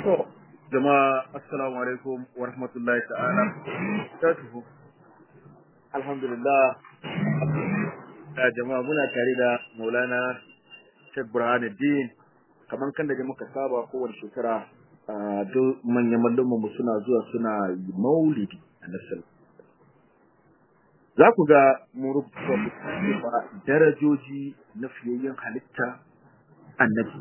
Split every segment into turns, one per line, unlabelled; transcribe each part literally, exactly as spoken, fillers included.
To, jama'a assalamu alaikum wa rahmatullahi ta'ala. Tatuhu. Alhamdulillah. Da jama'a muna tare da Maulana Sheikh Burhanuddin kaman kan da muka saba kowace shekara duk manyan malluman mu suna zuwa suna yi maulidi annabi. Za ku ga mu rubuta darajoji na fiyayyen halitta annabi.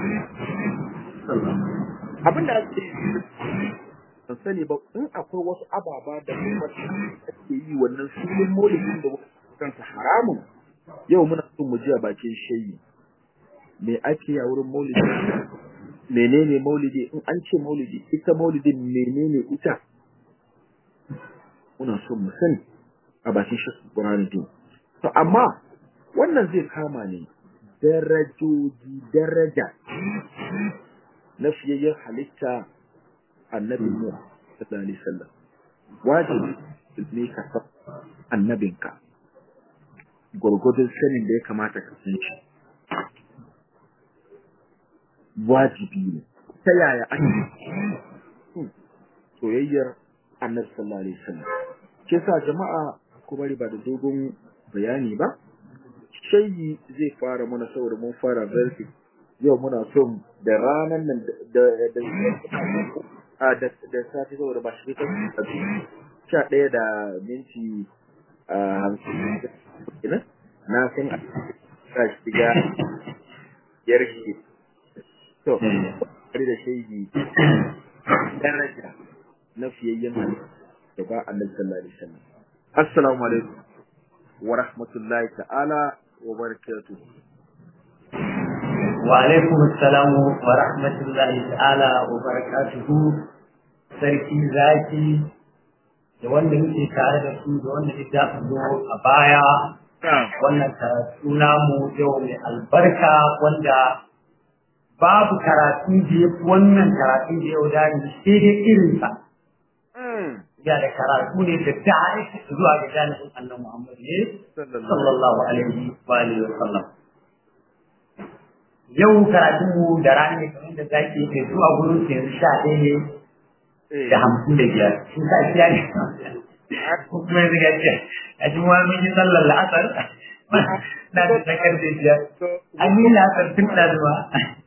Abin da ake ban sani ba in akwai wasu ababa da kuma ake yi wannan filin maulidin da kansa haramun yau muna son mu ji a bakin shayi me ake a wurin maulidi menene maulidi in an ce maulidi ita maulidin menene ita muna son mu sani a bakin shayi Burhanuddin to amma wannan zai kama ne darajoji daraja na fiyayyen halitta annabi mu sallallahu alaihi wasallam wajibi ne ka san annabinka gurgurdun sanin da ya kamata ka san shi wajibi ne ta yaya ake soyayyar annabi sallallahu alaihi wasallam ke sa jama'a ku bari ba da dogon bayani ba shayi zai fara mana saboda mun fara versi yau muna son da ranar nan da da a da da sati saboda ba shi ta sha ɗaya da minti hamsin na san a shiga yarki to kari da shaidi daraja na fiyayyen da ba annabi sallallahu alaihi wasallam assalamu alaikum wa rahmatullahi ta'ala wa barakatuh
wa alaikum assalamu wa rahmatullahi ta'ala wa barakatuhu sarki zaki da wanda muke tare da su da wanda ya tafi zo a baya wannan karatu namu yau mai albarka wanda babu karatu da ya wannan karatu da yau dani sai dai irinsa ya da karatu ne da da'i zuwa ga janibin annabi Muhammad ne sallallahu alaihi wa alihi wa sallam yau karatun mu da rana ne kamar da zaki yake zuwa gurin sai sha ɗaya ne da hamsin da biyar shi ka kiya ne kuma yanzu ga ce a cikin wani mun yi sallar la'asar na da tsakar da biyar an yi la'asar tun da zuwa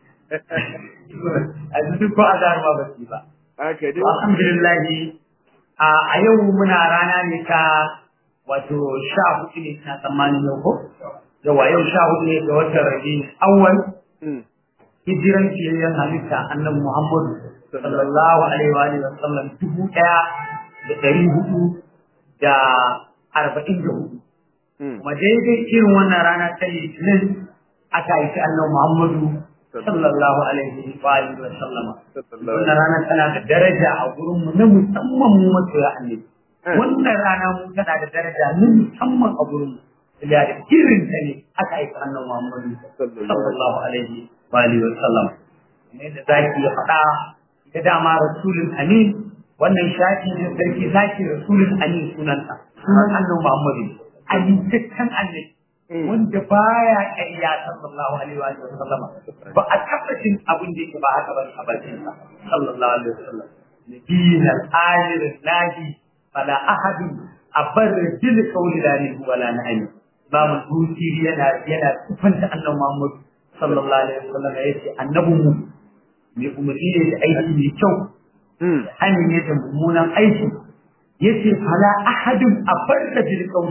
a duk ko azhar ba basu ba alhamdulillah a yau muna rana ne ta wato sha hudu ne na tsammanin yau ko yawa yau sha hudu ne ga watan rabi'in awwal hijiran fiyayyen halitta annabi Muhammadu sallallahu alaihi wa alihi wa sallam dubu ɗaya da ɗari hudu da arba'in da hudu. Kuma daidai irin wannan rana ta litinin aka haifi annabi Muhammadu sallallahu alaihi wa alihi wa sallama. Wannan rana tana da daraja a gurin mu na musamman mu masoya annabi. Wannan rana mu tana da daraja na musamman a gurin mu. Da irin ta ne aka haifi annabi Muhammadu sallallahu alaihi wa alihi wa sallam. Ne da zaki ya faɗa ita dama rasulun amin wannan shafi ne sarki zaki rasulun amin sunanta sunan annabi Muhammadu amintaccen annabi wanda baya ƙarya sallallahu alaihi wa sallam ba a tabbacin abin da yake ba haka ba a bakin sa sallallahu alaihi wa sallam nabiyina al-akhir nahi fala ahad abar jil qawli la ilaha wala na'im babu dusiri yana yana sifanta annabi Muhammadu sallallahu alaihi wa sallam yace annabi mu mai umarni ne da aiki mai kyau hani ne da mummunan aiki yace fala ahadun abarra bil qawl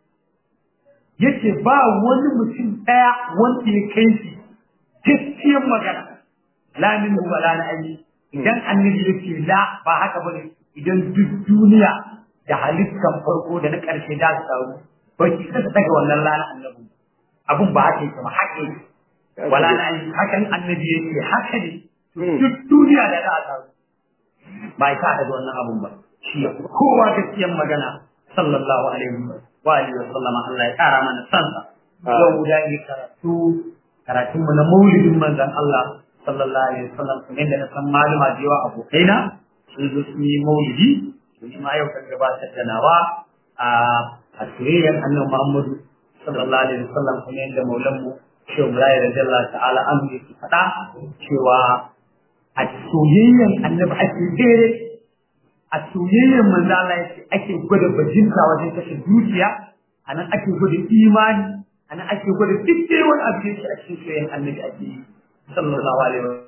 yace ba wani mutum daya wanda ya kai shi gaskiyar magana la min wala na ayi idan annabi yace la ba haka bane idan duk duniya da halittar farko da na karshe da su taru ba ki kasa daga wannan lana annabi abun ba haka yake ba haka yake wala na ayi hakan annabi yace haka ne duk duniya da za a taru ba ya da wannan abun ba shi kowa gaskiyar magana sallallahu alaihi wa alihi wa sallama Allah ya kara mana sansa yau da yi karatu karatun mu na maulidin manzon Allah sallallahu alaihi wa sallam kuma da na san malama da yawa abokaina sun zo su yi maulidi to ma yau kan gabatar da nawa a a soyayyar annabi Muhammadu sallallahu alaihi wa sallam kuma da maulan mu Shehu Ibrahim radiyallahu ta'ala anhu yake faɗa cewa a soyayyen annabi ake tsere a soyayyen manzo Allah ake gwada bajinta wajen kashe dukiya anan ake gwada imani anan ake gwada duk dai wani abu yake a cikin soyayyen annabi ake sallallahu alaihi wasallam.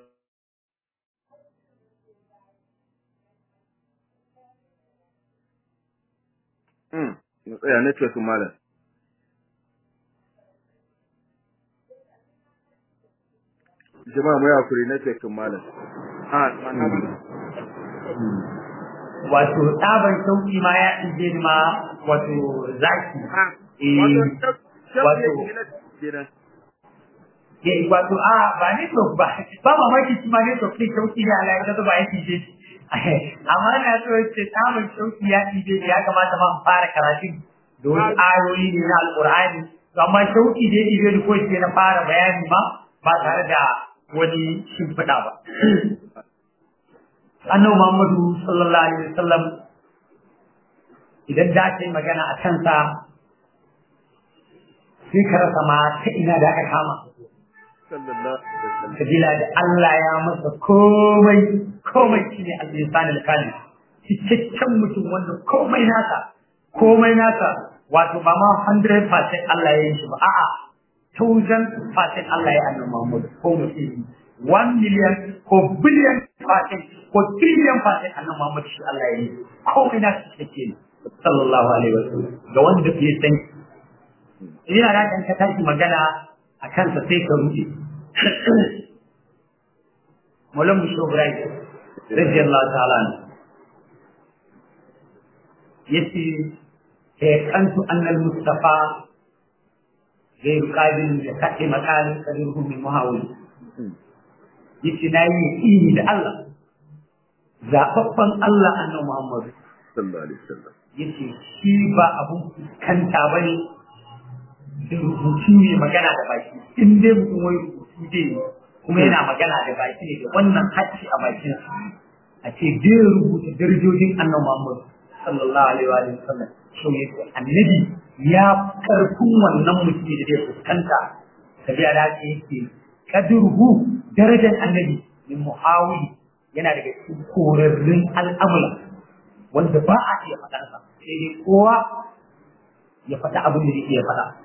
Hmm, ya tsaya ne ce su malam. Jama'a mu ya kuri ne ce malam. Ah,
wato tsaban sauki ma ya ije ma wato zaki
eh wato
eh wato a ba ne to ba ba mamaki shi ma ne to kai sauki ne Allah ya ba yake je amma na so ce tsaban sauki ya ije ya kamata ma fara karatu da wasu ayoyi ne na alqur'ani amma sauki da yake ko ce na fara bayani ma ba tare da wani shimfiɗa ba. Annabi Muhammadu sallallahu alaihi wasallam idan da kai magana a kansa sai ka rasa ma ta ina da aka kama. Sabila da Allah ya masa komai komai shine al-insan al-kamil. Cikakken mutum wanda komai nasa komai nasa wato ba ma one hundred percent Allah ya yi shi ba a'a thousand percent Allah ya annabi Muhammadu ko mutum one million ko billion percent ko trillion percent annabi Muhammad shi Allah ya yi komai na shi take ne sallallahu alaihi wasallam ga wanda bai san ina da kan ka tashi magana a kansa sai ka rufe Maulam Shobrai radiyallahu ta'ala yace kai kantu annal mustafa zai qabil da kai makalin kadirhu min muhawil yace na yi ini da Allah zababban Allah annabi Muhammad
sallallahu alaihi wasallam
yace shi ba abun kanta bane da rubutu ne magana da baki in dai mutum wai rubutu dai kuma yana magana da baki ne da wannan hacci a bakin sa a ce dai rubuta darajojin annabi Muhammad sallallahu alaihi wa sallam shi yace annabi ya karfin wannan mutum da zai fuskanta tabi'a da yake kadruhu darajar annabi min muhawili yana daga cikin korarrun al'amura wanda ba a iya faɗa sa sai dai kowa ya faɗa abin da yake ya faɗa.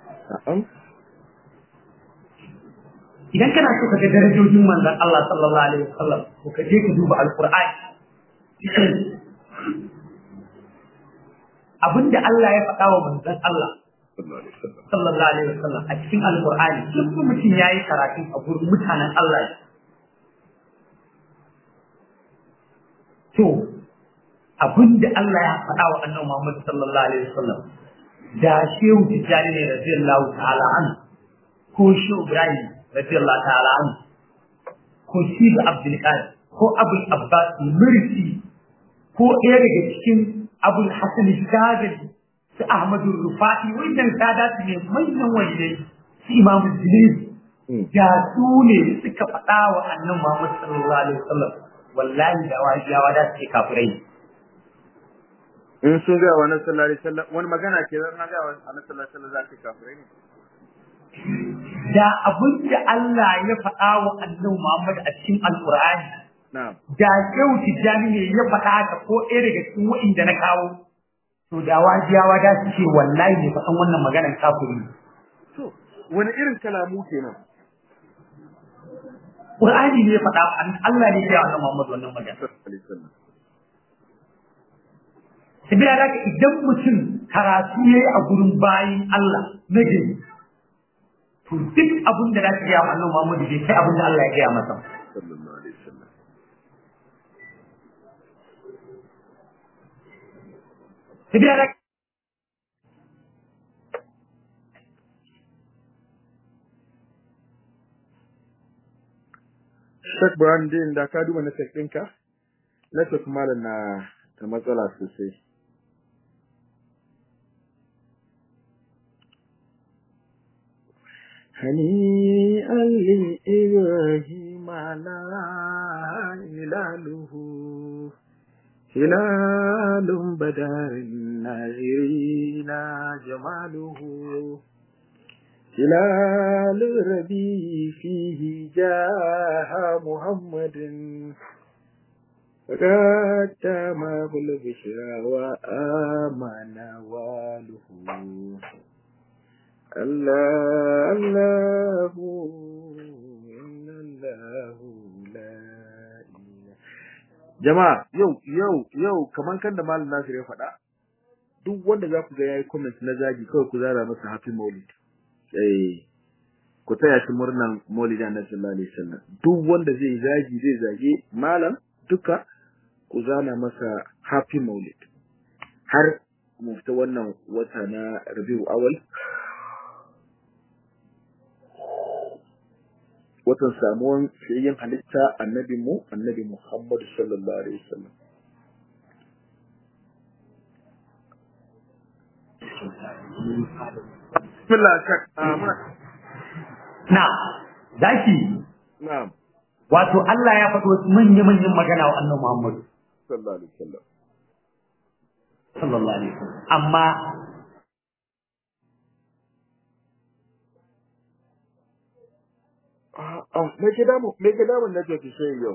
Idan kana so ka ga darajojin manzon Allah sallallahu alaihi wasallam ko ka je ka duba alqur'ani abinda Allah ya faɗa wa manzon Allah sallallahu alaihi wasallam a cikin alqur'ani duk mutum yayi karatu a gurin mutanen Allah to abinda Allah ya faɗa wa annabi Muhammad sallallahu alaihi wasallam da shehu tijani ne radiyallahu ta'ala an ko shehu Ibrahim radiyallahu ta'ala an ko shi da Abdul Qadir ko Abul Abbas Mursi ko ɗaya daga cikin Abul Hasan Shadili su Ahmadu Rufa'i wannan sadatu ne manyan waliyai su Imam Jilid da su ne suka faɗa wa annabi Muhammad sallallahu alaihi wasallam wallahi da wajiyawa da suke kafirai
in sun ga wani sallallahu alaihi wasallam wani magana ke zan ga wani sallallahu alaihi wasallam za su kafirai ne
da abin da Allah ya faɗa wa annabi Muhammad a cikin Alƙur'ani
na'am
da Shehu Tijjani ne ya faɗa haka ko ɗaya daga cikin wa'inda na kawo to da wajiyawa da su ce wallahi ne faɗan wannan maganar kafiri
to wani irin kalamu kenan
Qur'ani ne ya faɗa Allah ne ya annabi Muhammad wannan magana Sabila da idan mutum karatu yayi a gurin bayin Allah na gari to duk abin da zaka ga annabi Muhammad bai kai abin da Allah ya gaya masa
sallallahu alaihi wasallam
Sabila da
Sheikh Brandon da ka duba na ɗinka network malam na da matsala sosai هنيئا لإبراهيم على هلاله هلال بدر الناظرين جماله هلال الربيع فيه جاء محمد رتم بالبشرى وآمن واله الله الله إن الله لا إله. Jama'a yau yau yau kaman kan da Malam Nasir ya faɗa, duk wanda za ku ga yayi comment na zagi kawai ku zara masa happy maulid. Eh ku taya shi murnan maulidi Annabi sallallahu alaihi wasallam. Duk wanda zai zagi zai zage malam duka ku zana masa happy maulid. Har mu fita wannan wata na Rabiul Awwal, watan samuwan fiyayyen halitta annabi mu annabi Muhammad sallallahu alaihi wasallam. Bismillah kak amana.
Na daki
Na'am.
wato Allah ya faɗo manyan manyan magana wa annabi Muhammad
sallallahu alaihi wasallam.
sallallahu alaihi wasallam amma
Ah, me ke damu me ke damu na take sai yau.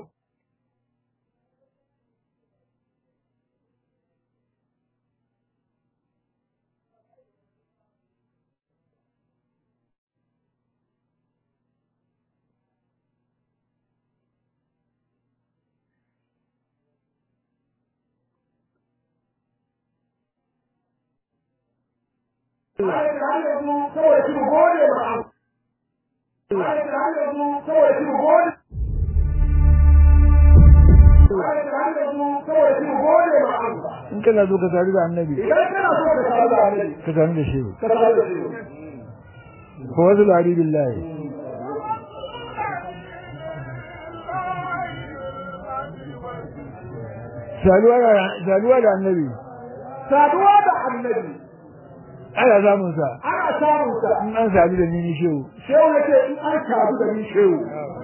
in kana zo ka sadu da annabi
idan kana so ka sadu da annabi
ka sadu da shi
ka sadu da shi
ko wasu lari billahi saduwa da saduwa da annabi
saduwa da annabi
ana samun sa
ana samun sa
in an sadu da ni ni shehu
shehu yake in an sadu da ni shehu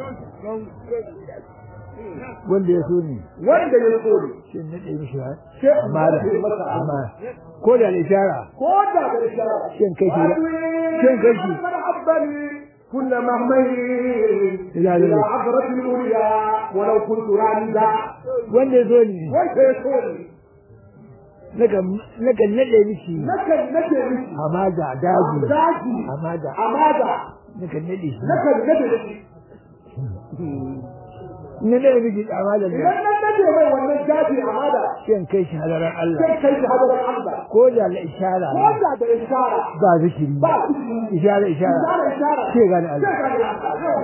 wanda ya so ni
wanda ya so ni
shi ne da mishi ha
sai
amma da amma ko da ishara
ko da da ishara
shin kai ki shin kai ki
كل مهمه
إلى
إلى عبرة الأولياء ولو كنت راندا
wanda ya so ni
wanda ya so ni
nakan nakan nade miki
nakan nake miki
hamada dagu
daji
hamada
amada
nakan nade shi
nakan nade miki
na nade miki hamada da
idan nan nade mai wannan daji amada
shin kai shi hadaran Allah
sai kai shi hadarar Allah
ko da la ishara
ko da da ishara
ba zikiri
ba
ishara ishara
ishara ishara
sai gane Allah
sai gane Allah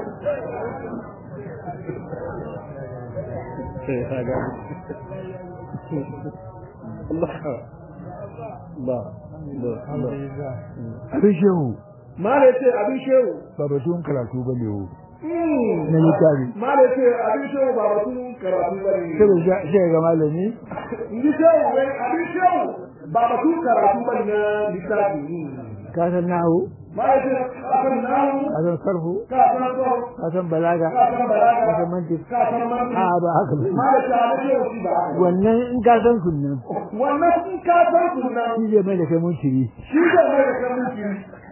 Allah Allah abin shehu
mala ce abin shehu
ba batun karatu ba ne na littafi
mala ce abin shehu ba batun karatu ba ne
sai sai ga malami
ni shehu wai abin shehu ba batun karatu ba ne na littafi
ka san nahu
mala ce akan nahu
ka san sarfu
ka san sarfu
ka san balaga
ka san balaga
ka san mantiq
ka san mantiq
a ba haka ba
mala ce abin shehu shi ba
wannan in ka san kunnan
wannan in ka san kunnan
shi zai mai da kai munkiri
shi zai mai da kai munkiri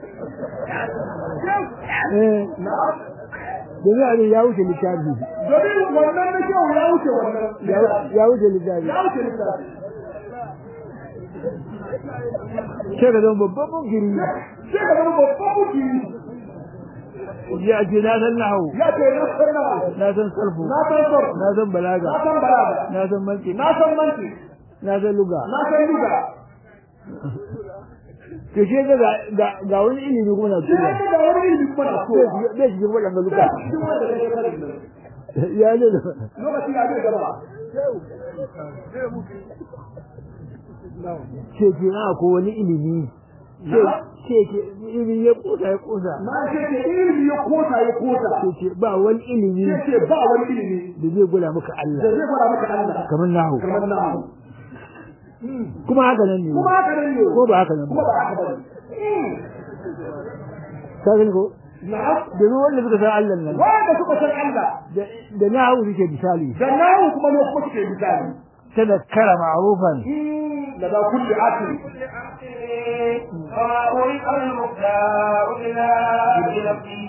eh domin abin ya wuce littafi
domin wannan na kyau ya wuce wannan
ya wuce littafi
ya wuce littafi
sai ka zama babban munkiri
sai ka zama babban munkiri
ya ce na san nahu
ya ce na san nahu
na san sarfu
na san sarfu
na san balaga
na san balaga
na san mantiq
na san mantiq
na san luga
na san luga
to shi ga ga ga wani ilimi kuma na
sai ka ga wani ilimi kuma na so
bai shi wannan ga luga
cikin wanda kake sani
ya ne
lokaci ya ce gaba
ce ke na ko wani ilimi ce ke ilimi ya kosa ya kosa
ma ce ke ilimi ya kosa ya kosa
ce ce ba wani ilimi
ce ce ba wani ilimi
da zai gwada maka
da
Allah
zai fara maka Allah
kamar nahu
kamar nahu
kuma haka nan ne
kuma haka nan ne
ko ba haka nan
kuma
ba
ba haka ba
ka gani ko
na'am
da wanda suka san Allah nan
wanda suka san Allah
da da nahu suke misali
da nahu kuma ne kuma suke misali
tana kara ma'rufan
da da kulli akil وأولئك المختار إلى بنفسي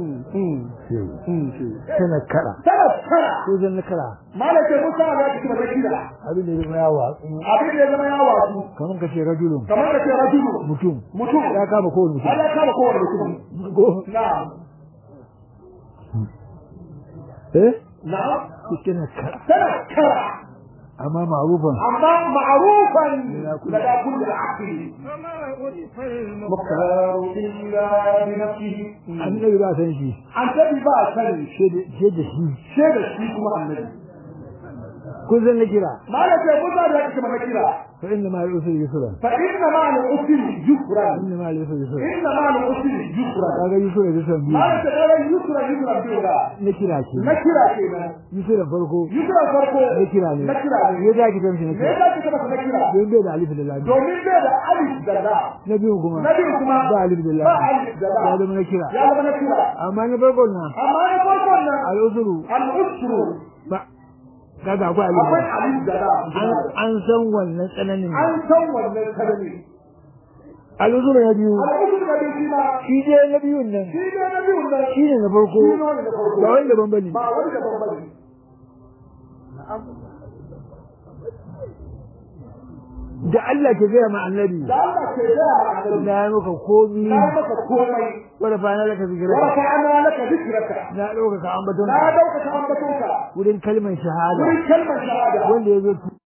تنكرا
تذكر
ko zan nakara
مالك موسى على كتب الكتاب
abin da ya zama yawa
abin da ya zama yawa su
kaman kace rajulun
kamar da ke rajulu
mutum
mutum
ya kama kowane mutum
Allah kama kowane mutum
ko
na'am
eh
na'am
تنكرا
تذكر
amma ma'rufan
أما معروفا لدى كل عقل مختار إلا بنفسه
annabi ba san shi
أنت ببا سني
shede shi
شيء الشيء كما النبي
ko zan nakira
ما لك يقول ذلك كما نكرا
fa inna ma al-usri yusra
فإن مع العسر يسرا
inna ma al-usri yusra
إن مع العسر يسرا
kaga yusra da san biyu
ما لك قال يسرا يسرا بيوغا
nakira ce
نكرا كينا
yusra farko
يسرا فرقو
nakira ne
نكرا
ya da ki tamshi
me
nakira
yasa kika masa nakira
don bai da alif da lam
domin bai da alif da la
na biyu kuma
na biyu kuma
ba alif da lam
ba alif da la
ya zama nakira
ya zama nakira
amma na farko na
amma na farkon nan
al-usru
al-usru
ba kaga akwai alif
akwai alif da la
an an san wannan tsananin
an san wannan kalmi
al-usru na biyu
al-usru da bai shi ba
shi dai na biyun nan
shi ne na biyu nan
shi ne na farko
shi ne na farko
ba wanda ban bane
ba wanda ban bane
da Allah ke gaya ma annabi
da Allah ke da annabi
na yi maka komi
na maka komai
wanda fa na laka
wa
zikira
rafa'ana laka dhikraka
na dauka ka ambaton
na dauka ka ambatonka
wurin kalmar shahada
wurin kalmar shahada
wanda ya zo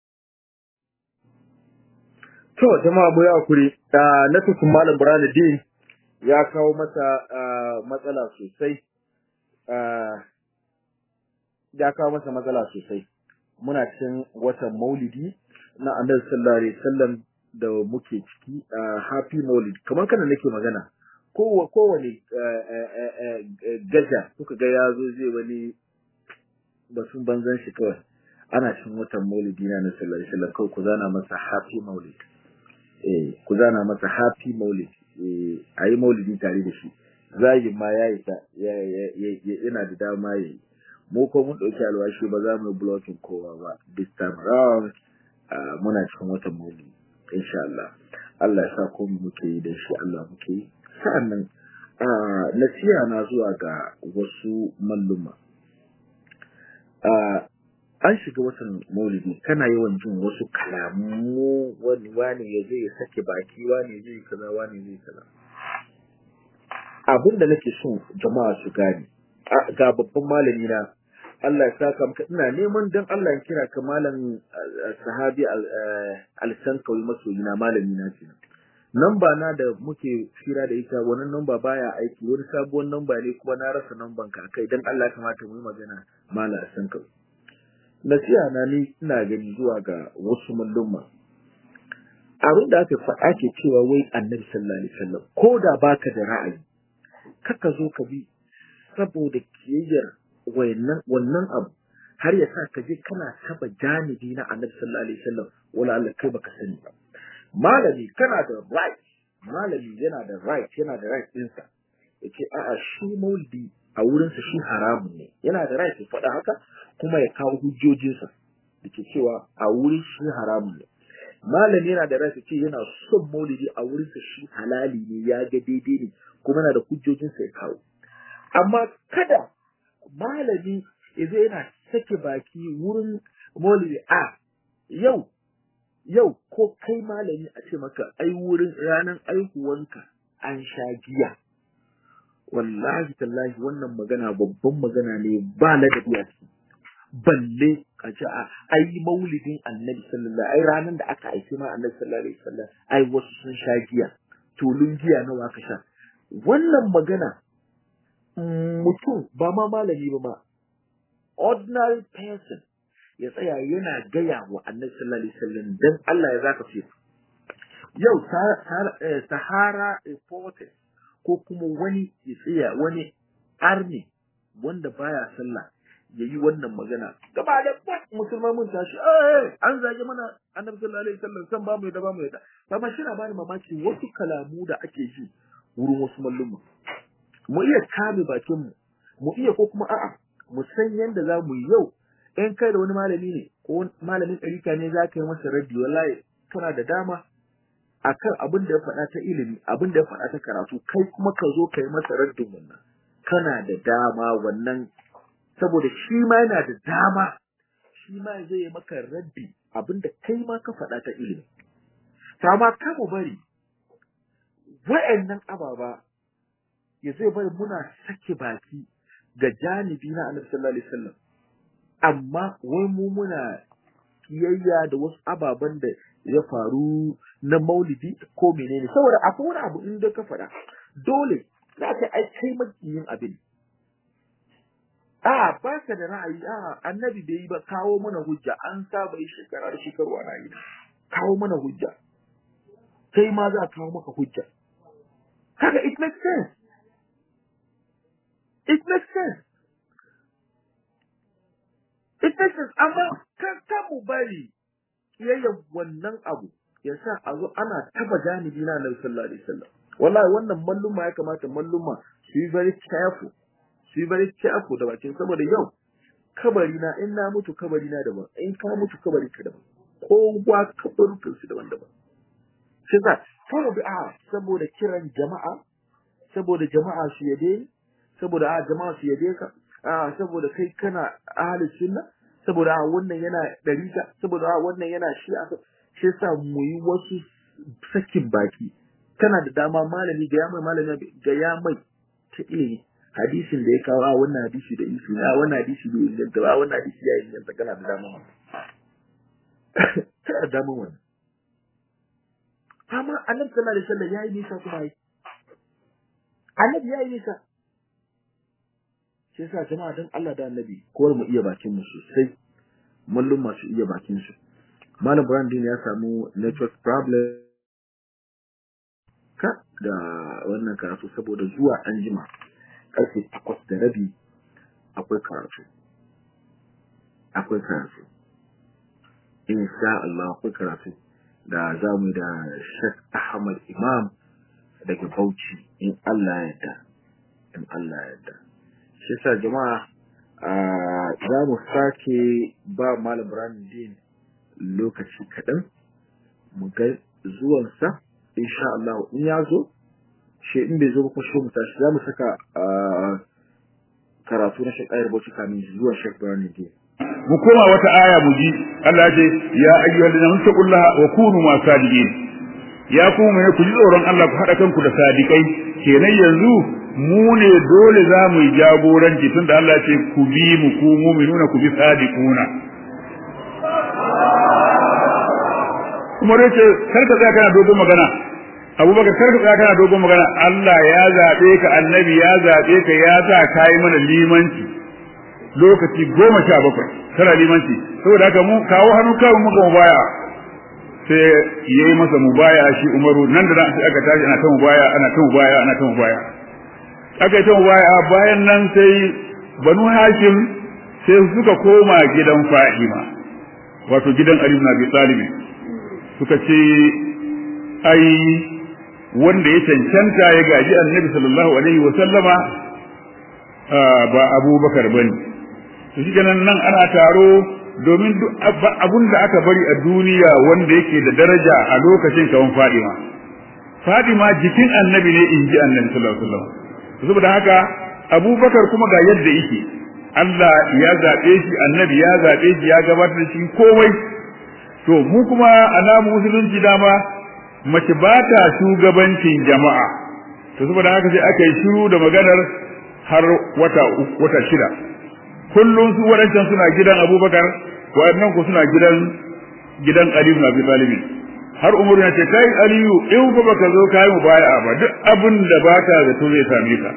To jama'a mu ya kuri da na tukun malam Burhanuddin ya kawo masa matsala sosai ya kawo masa matsala sosai muna cikin watan Maulidi na Annabi sallallahu alaihi wasallam da muke ciki happy Maulid kamar kana nake magana ko kowane gaja kuka ga yazo zai wani basun banzan shi kawai ana cikin watan Maulidi na Annabi sallallahu alaihi wasallam kawai ku zana masa happy Maulid eh ku zana masa happy maulid eh ayi maulidi tare da shi zagin ma yayi ta yana da dama yayi mu ko mun dauki alwashi ba za mu blocking kowa ba this time around muna cikin watan maulidi insha Allah Allah ya sa ko mu muke yi da shi Allah muke yi sannan nasiha na zuwa ga wasu malluma an shiga watan maulidi kana yawan jin wasu kalamu wani wani ya zai sake baki wani zai kaza wani zai kaza abinda nake so jama'a su gane ga babban malami na Allah ya saka maka ina neman dan Allah ya kira ka malam sahabi al-sankawi masoyina malami na ce namba na da muke fira da ita wannan namba baya aiki wani sabuwar namba ne kuma na rasa namban ka kai dan Allah ya kamata mu yi magana malam al-sankawi nasiha na ni ina gani zuwa ga wasu mallumma abin da aka faɗa ke cewa wai annabi sallallahu alaihi wasallam ko da baka da ra'ayi kaka zo ka bi saboda kiyayyar wayannan wannan abu har ya sa ka je kana taba janibi na annabi sallallahu alaihi wasallam wala Allah kai baka sani ba malami kana da right malami yana da right yana da right ɗinsa yace a'a shi maulidi a wurinsa shi haramun ne yana da right ya faɗa haka kuma ya kawo hujjojinsa da ke cewa a wurin shi haramun ne malami yana da rasa ce yana son maulidi a wurinsa shi halali ne ya ga daidai ne kuma yana da hujjojinsa ya kawo amma kada malami yazo yana sake baki wurin maulidi a yau yau ko kai malami a ce maka ai wurin ranan aihuwanka an sha giya wallahi tallahi wannan magana babban magana ne ba ladabi a ciki balle a ce a ai maulidin annabi sallallahu ai ranan da aka aike ma annabi sallallahu alaihi wasallam ai wasu sun sha giya tulun giya nawa aka sha wannan magana mutum ba ma malami ba ma ordinary person ya tsaya yana gaya wa annabi sallallahu alaihi wasallam dan Allah ya zaka ce yau sahara reporters ko kuma wani ya tsaya wani army wanda baya sallah yayi wannan magana gaba da musulman mun tashi eh an zage mana annabi sallallahu alaihi wasallam san ba mu da ba mu da ba ma shi na bani mamaki wasu kalamu da ake ji wurin wasu malluma mu iya kame bakin mu mu iya ko kuma a'a mu san yanda za mu yi yau in kai da wani malami ne ko malamin ɗarika ne za ka yi masa raddi wallahi kana da dama akan abin da ya faɗa ta ilimi abin da ya faɗa ta karatu kai kuma ka zo kai masa raddin wannan kana da dama wannan saboda shi ma yana da dama shi ma zai yi maka raddi abin da kai ma ka faɗa ta ilimi kama ka mu bari wa'annan ababa ya zai bari muna sake baki ga janibi na Annabi sallallahu alaihi wasallam amma wai mu muna kiyayya da wasu ababan da ya faru na maulidi ko menene saboda akwai wani abu in da ka faɗa dole za ka ai kai makiyin abin a ba ka da ra'ayi a annabi bai yi ba kawo mana hujja an saba yi shekara da shekaru ana yi kawo mana hujja kai ma za kawo maka hujja kaga it makes sense it makes sense it makes sense amma kan ta mu bari yayin wannan abu yasa a zo ana taba janibi na Annabi sallallahu alaihi wasallam wallahi wannan malluma ya kamata malluma su yi very careful su yi very careful da bakin saboda yau kabari na in na mutu kabari na daban in ka mutu kabari ka daban kowa kabarukan su daban-daban shi za fara bi a saboda kiran jama'a saboda jama'a su yade saboda a jama'a su yade ka a saboda kai kana ahli sunna saboda a wannan yana dariƙa saboda a wannan yana shi'a shi yasa mu yi wasu sakin baki kana da dama malami ga ya mai malami ga ya mai ta ilimi hadisin da ya kawo a wannan hadisi da isu a wannan hadisi bai inganta ba wannan hadisi ya inganta kana da dama kana da dama wannan amma annabi sallallahu alaihi wasallam yayi nisa kuma yi annabi yayi nisa shi yasa jama'a dan Allah da annabi ko mu iya bakin mu sosai mallum masu iya bakin su malam Brandon ya samu network problem ka da wannan karatu saboda zuwa anjima karfe takwas da rabi akwai karatu akwai karatu insha Allah akwai karatu da zamu da Sheikh Ahmad Imam daga Bauchi in Allah ya yarda in Allah ya yarda shi yasa jama'a za mu sake ba malam Brandon lokaci kadan mu ga zuwan sa insha Allah in ya zo shi in bai zo ba kuma shi mu tashi za mu saka karatu na Sheikh Ayar Bauchi kamin zuwa Sheikh Brandon
mu koma wata aya mu ji Allah ya ce ya ayyuhallazina taqullaha wa kunu ma sadiqin ya ku mu ne ku ji tsoron Allah ku hada kanku da sadiqai kenan yanzu mu ne dole za mu yi jagoranci tunda Allah ya ce ku bi mu ku mu'minuna ku bi sadiquna kuma race karka tsaya kana dogon magana Abubakar karka tsaya kana dogon magana Allah ya zabe ka annabi ya zabe ka ya sa kai mana limanci lokaci goma sha bakwai kana limanci saboda haka mu kawo hannu kawo muka mubaya sai yayi masa mubaya shi Umaru nan da sai aka tashi ana ta mubaya ana ta mubaya ana ta mubaya aka yi ta mubaya bayan nan sai Banu Hashim sai suka koma gidan Fatima wato gidan Ali ibn Abi Talib suka ce ai wanda ya cancanta ya gaji Annabi sallallahu alaihi wa sallama ba Abubakar bane to shi kenan nan ana taro domin duk abun da aka bari a duniya wanda yake da daraja a lokacin kawan Fadima Fadima jikin Annabi ne inji Annabi sallallahu alaihi wasallam saboda haka Abubakar kuma ga yadda yake Allah ya zabe shi Annabi ya zabe shi ya gabatar shi komai to mu kuma alamu musulunci dama mace ba ta shugabancin jama'a to saboda haka sai aka yi shiru da maganar har wata wata shida kullun su wadancan suna gidan Abubakar wadannan ku suna gidan gidan Ali ibn Abi Talib har Umar ya ce kai Aliyu in ba baka zo kai mu baya ba duk abin da baka zato zai same ka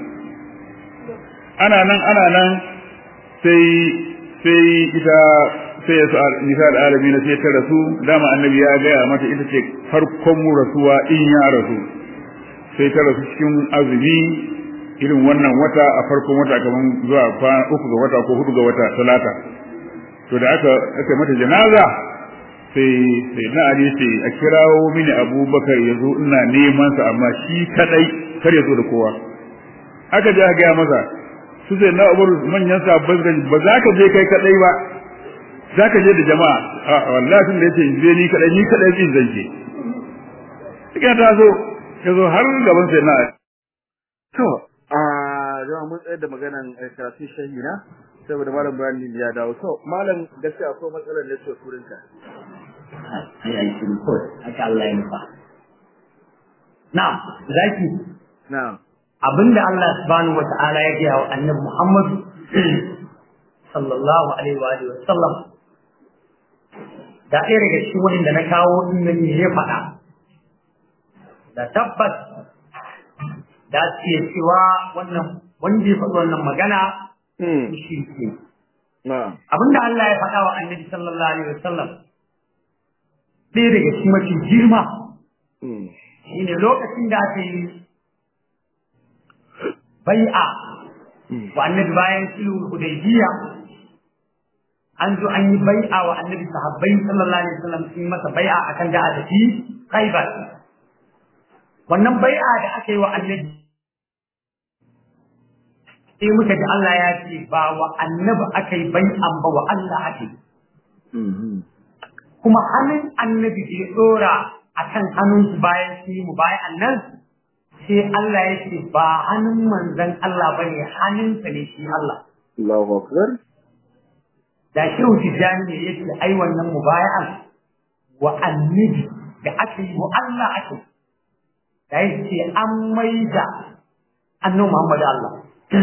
ana nan ana nan sai sai ita sai ya sa misal alamin sai ta rasu dama annabi ya ga mata ita ce farkon mu rasuwa in ya rasu sai ta rasu cikin azumi irin wannan wata a farkon wata kaman zuwa kwana uku ga wata ko hudu ga wata talata to da aka aka mata janaza sai sai na ali sai a kirawo mini Abubakar yazo ina neman sa amma shi kadai kar yazo da kowa aka je ga masa su sai na Umar manyan sabbin ba za ka je kai kadai ba za ka je da jama'a a wallahi tun da yace je ni kadai ni kadai zan je ya taso ya zo har gaban sai na
to a jama'a mun tsayar da maganan karatun shahina saboda malam bayani ya dawo to malam gaskiya akwai matsalar da ce turinka
ai ai kin ko aka Allah ya nufa na'am zaki
na'am
abinda Allah subhanahu wata'ala ya gaya wa annabi Muhammad sallallahu alaihi wa alihi wa sallam da ɗaya daga cikin wanda na kawo din nan ne ya faɗa da tabbas da ce cewa wannan wanda ya faɗi wannan magana shi ke
na'am
abinda Allah ya faɗa wa annabi sallallahu alaihi wa sallam ɗaya daga cikin mafi girma shine lokacin da aka yi bai'a wa annabi bayan sulhul hudaybiya an zo an yi bai'a wa annabi sahabbai sallallahu alaihi wasallam sun masa bai'a akan da a tafi Khaibar wannan bai'a da aka yi wa annabi sai muka ji Allah ya ce ba wa annabi aka yi bai'an ba wa Allah ake kuma hannun annabi da ya dora akan hannun su bayan su yi mu bayan nan sai Allah ya ce ba hannun manzon Allah bane hannunsa ne shi Allah
Allahu akbar
da shehu tijani ne yake ai wannan mubaya'an wa annabi da aka yi wa Allah ake da yake an maida annabi Muhammad Allah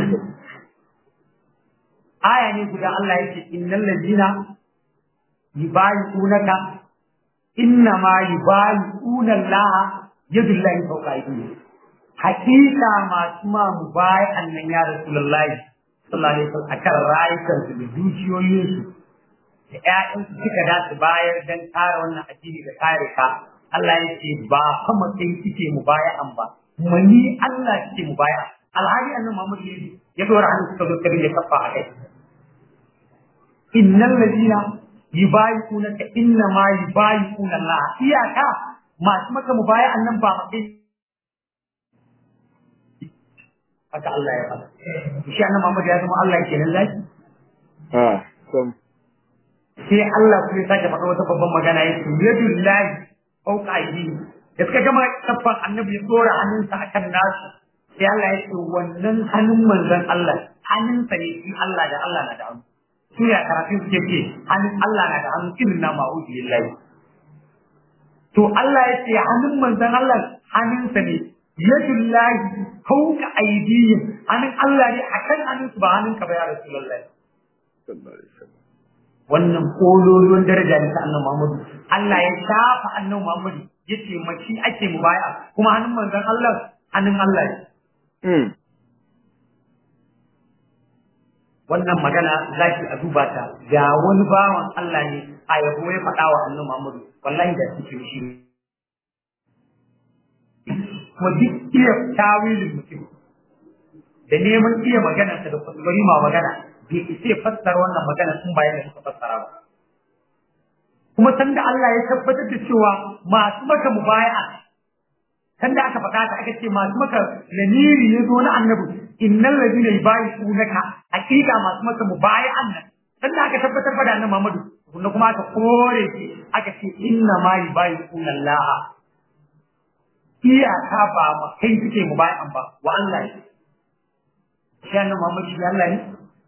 aya ne guda Allah yake innal ladina yubayyi'unaka inna ma yubayyi'una Allah yadullahi fawqa aydihim hakika masu ma mubaya'an nan ya rasulullahi sallallahu alaihi wasallam akan rayukan su da dukiyoyin su da ƴaƴan su suka da su bayar dan kare wannan addini da kare ka Allah yake ba fa mutai kike mubaya'an ba mani Allah kike mubaya'a alhali annabi Muhammad ya dora hannu suka zo kabin da kafa a kai innal ladina yubayyi'unaka inna ma yubayyi'una Allah iyaka masu maka mubaya'an nan ba mutai haka Allah ya faɗa shi annabi Muhammad ya zama Allah kenan zaki
ah sam
sai Allah kuma ya sake faɗa wata babban magana yake yadullahi fawqa aydihi da suka gama kafan annabi ya dora hannunsa akan nasu sai Allah ya ce wannan hannun manzon Allah hannunsa ne shi Allah da Allah na da hannu su ya karatu suke ce hannun Allah na da hannu irin na ma'udu lillahi to Allah ya ce hannun manzon Allah hannunsa ne yadullahi fawqa aydihim hannun Allah ne akan hannun su ba hannunka ba ya rasulullahi
sallallahu alaihi wasallam
wannan kololuwan daraja ne ta annabi Muhammad Allah ya shafa annabi Muhammad yace mace ake mubaya kuma hannun manzon Allah hannun Allah ne
mm
wannan magana zaki a duba ta ga wani bawan Allah ne a yabo ya faɗa wa annabi Muhammad wallahi da shi shi kuma duk iya tawilin mutum da neman iya magana ta da kwaskwari ma magana bai isa fassara wannan magana sun bayan da suka fassara ba kuma sanda Allah ya tabbatar da cewa masu maka mubaya'a sanda aka faɗa ta aka ce masu maka lamiri ya zo na annabi innal ladina yubayi'unaka hakika masu maka mubaya'an nan sanda aka tabbatar da annabi Muhammadu kuma kuma aka kore shi aka ce inna ma yubayi'una Allah iyaka ba ma kai suke mubaya'an ba wa Allah ne shi annabi Muhammadu shi Allah ne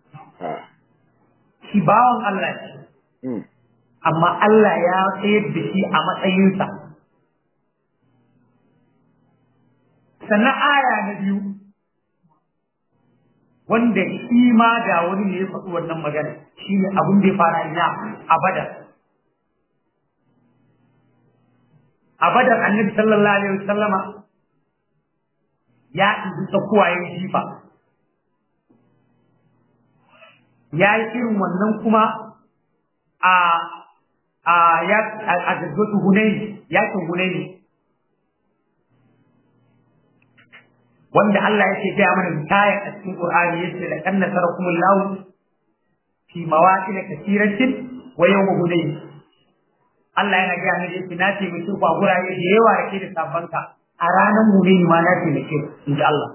shi bawan Allah ne amma Allah ya tsayar da shi a matsayinsa sannan aya na biyu wanda shi ma da wani ne ya faɗi wannan magana shi ne abin da ya fara ina a Badar a Badar annabi sallallahu alaihi wasallama ya ɗibi tsakuwayen jifa ya yi irin wannan kuma a a ya a gaggatu Hunayn yakin Hunayn wanda Allah yake gaya mana misaya a cikin Qur'ani yace la kanna sarakumullahu fi mawaqin kathiratin wa yawm Hunayn Allah yana gaya mana yace na ce mutum ba guraye da yawa yake da sabbanka a ranar Hunayn ma na ce nake inji Allah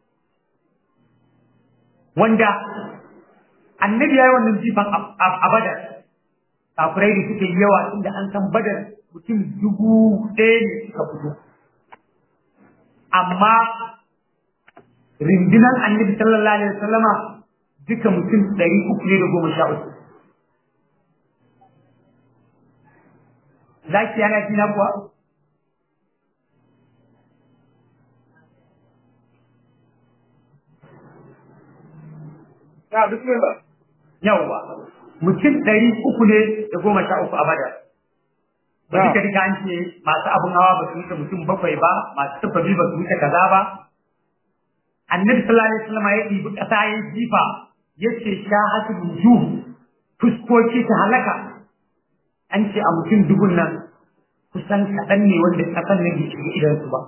wanda annabi yayi wannan jifan a Badar kafirai da suke yawa inda an san Badar mutum dubu ɗaya ne suka fito amma rindinan annabi sallallahu alaihi wasallama duka mutum ɗari uku ne da goma sha uku. Zaki yana jina kuwa?
Ya, bismillah.
Yawwa, mutum ɗari uku ne da goma sha uku a Badar. Ba duka duka an ce masu abin hawa ba su wuce mutum bakwai ba, masu tafafi ba su wuce kaza ba. Annabi sallallahu alaihi wasallam ya ɗibi ƙasa ya jifa yace shahatu wujuh fuskoki ta halaka. An ce a mutum dubun nan kusan kaɗan ne wanda ƙasan nan bai shiga idansu ba.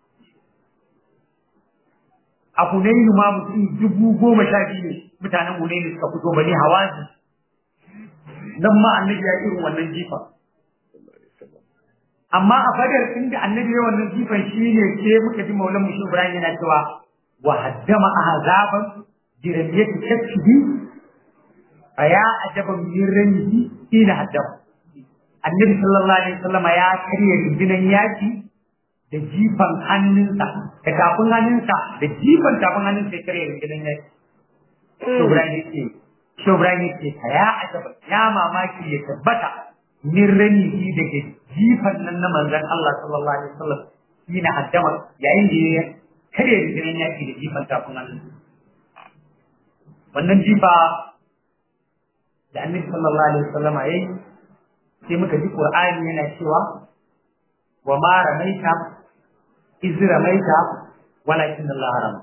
A Hunainu ma mutum dubu goma sha biyu ne mutanen Hunainu suka fito bane hawazi. Nan ma annabi ya irin wannan jifa. Amma a Badar inda annabi ya wannan jifan shine sai muka ji Maulan Mushi Ibrahim yana cewa wa haddama ahzaban jirabiyati shakki aya ajaban min ranji ina haddama. Annabi sallallahu alaihi wasallam ya karya rundunar yaki da jifan hannunsa da tafin hannunsa da jifan tafin hannunsa ya karya rundunar yaki. Ibrahim yake Ibrahim yake aya ajaban ya mamaki ya tabbata min ranji daga jifan nan na manzon Allah sallallahu alaihi wasallam ina haddama yayin da ya karya rundunar yaki da jifan tafin hannunsa. Wannan jifa da Annabi sallallahu alaihi wasallam ya yi sai muka ji Qur'ani yana cewa wa ma ramaita iz ramaita walakin Allah harama.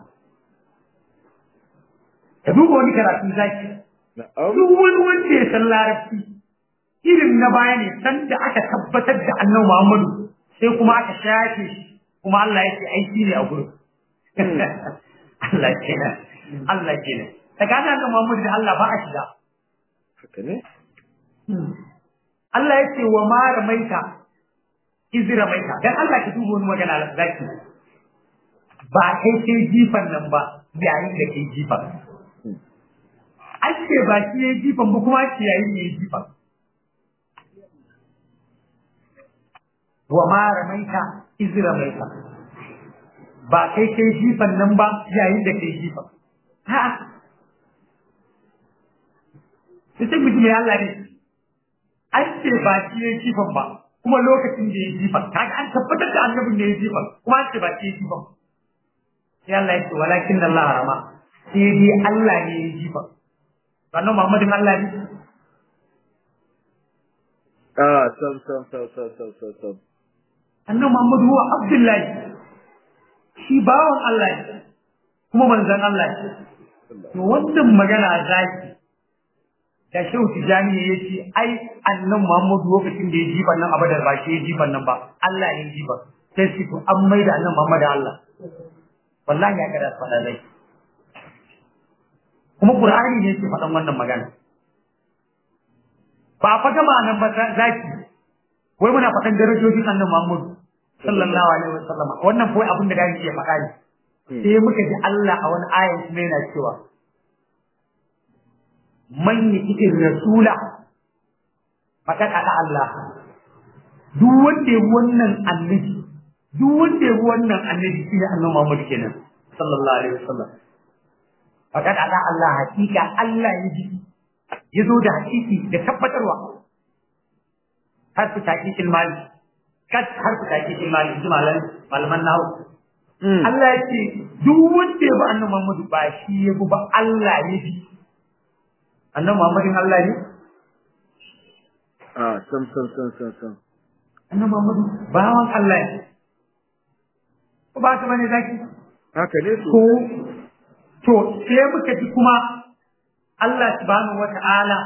Ka duba wani karatu zaki duk wani wanda ya san larabci irin na baya ne san da aka tabbatar da Annabi Muhammadu sai kuma aka shafe shi kuma Allah yake aiki ne a gurin. Allah kenan Allah kenan tsakanin Annabi Muhammadu da Allah ba a shiga
haka ne
Allah ya ce wa ma ramaita iz ramaita dan Allah ka duba wani magana zaki ba kai kai jifan nan ba yayin da kai jifan an ce ba shi yayi jifan ba kuma shi yayin da yayi jifan wa ma ramaita iz ramaita ba kai kai jifan nan ba yayin da kai jifan ha sai mutum ya Allah ne an ce ba shi ya jifan ba kuma lokacin da ya jifan kaga an tabbatar da annabin da ya jifan kuma an ce ba shi ya jifan sai Allah ya ce walakin Allah harama sai dai Allah ne ya jifan sannan Muhammadin Allah ne
ah sam sam sam sam sam sam sam
annabi Muhammad huwa Abdullahi shi bawan Allah ne kuma manzon Allah ne to wannan magana zaki da shehu tijani ya ce ai annan Muhammadu lokacin da ya jifa nan abadar ba shi ya jifa nan ba Allah ya jifa sai shi to an maida annan Muhammad Allah wallahi ya kada fada zai kuma Qur'ani ne yake faɗan wannan magana ba fa gama nan ba zaki wai muna faɗan darajojin annan Muhammad sallallahu alaihi wasallam wannan ko abin da da yake faɗa ne sai muka ji Allah a wani ayan kuma yana cewa man yake rasula fakat ada Allah duk wanda ya wannan annabi duk wanda ya wannan annabi shi ne annabi Muhammad kenan sallallahu alaihi wasallam fakat ada Allah hakika Allah ya ji yazo da hakiki da tabbatarwa har su taki ilmani kat har su taki ilmani jimalan malaman nahu Allah ya ce duk wanda ya ba annabi Muhammad ba shi ya ba Allah ya ji annan Muhammadin Allah ne?
Ah, sam sam sam sam sam.
Annan Muhammadu bawan Allah ne. Ko ba ta bane zaki?
Haka ne su.
Ko to sai muka ji kuma Allah subhanahu wata'ala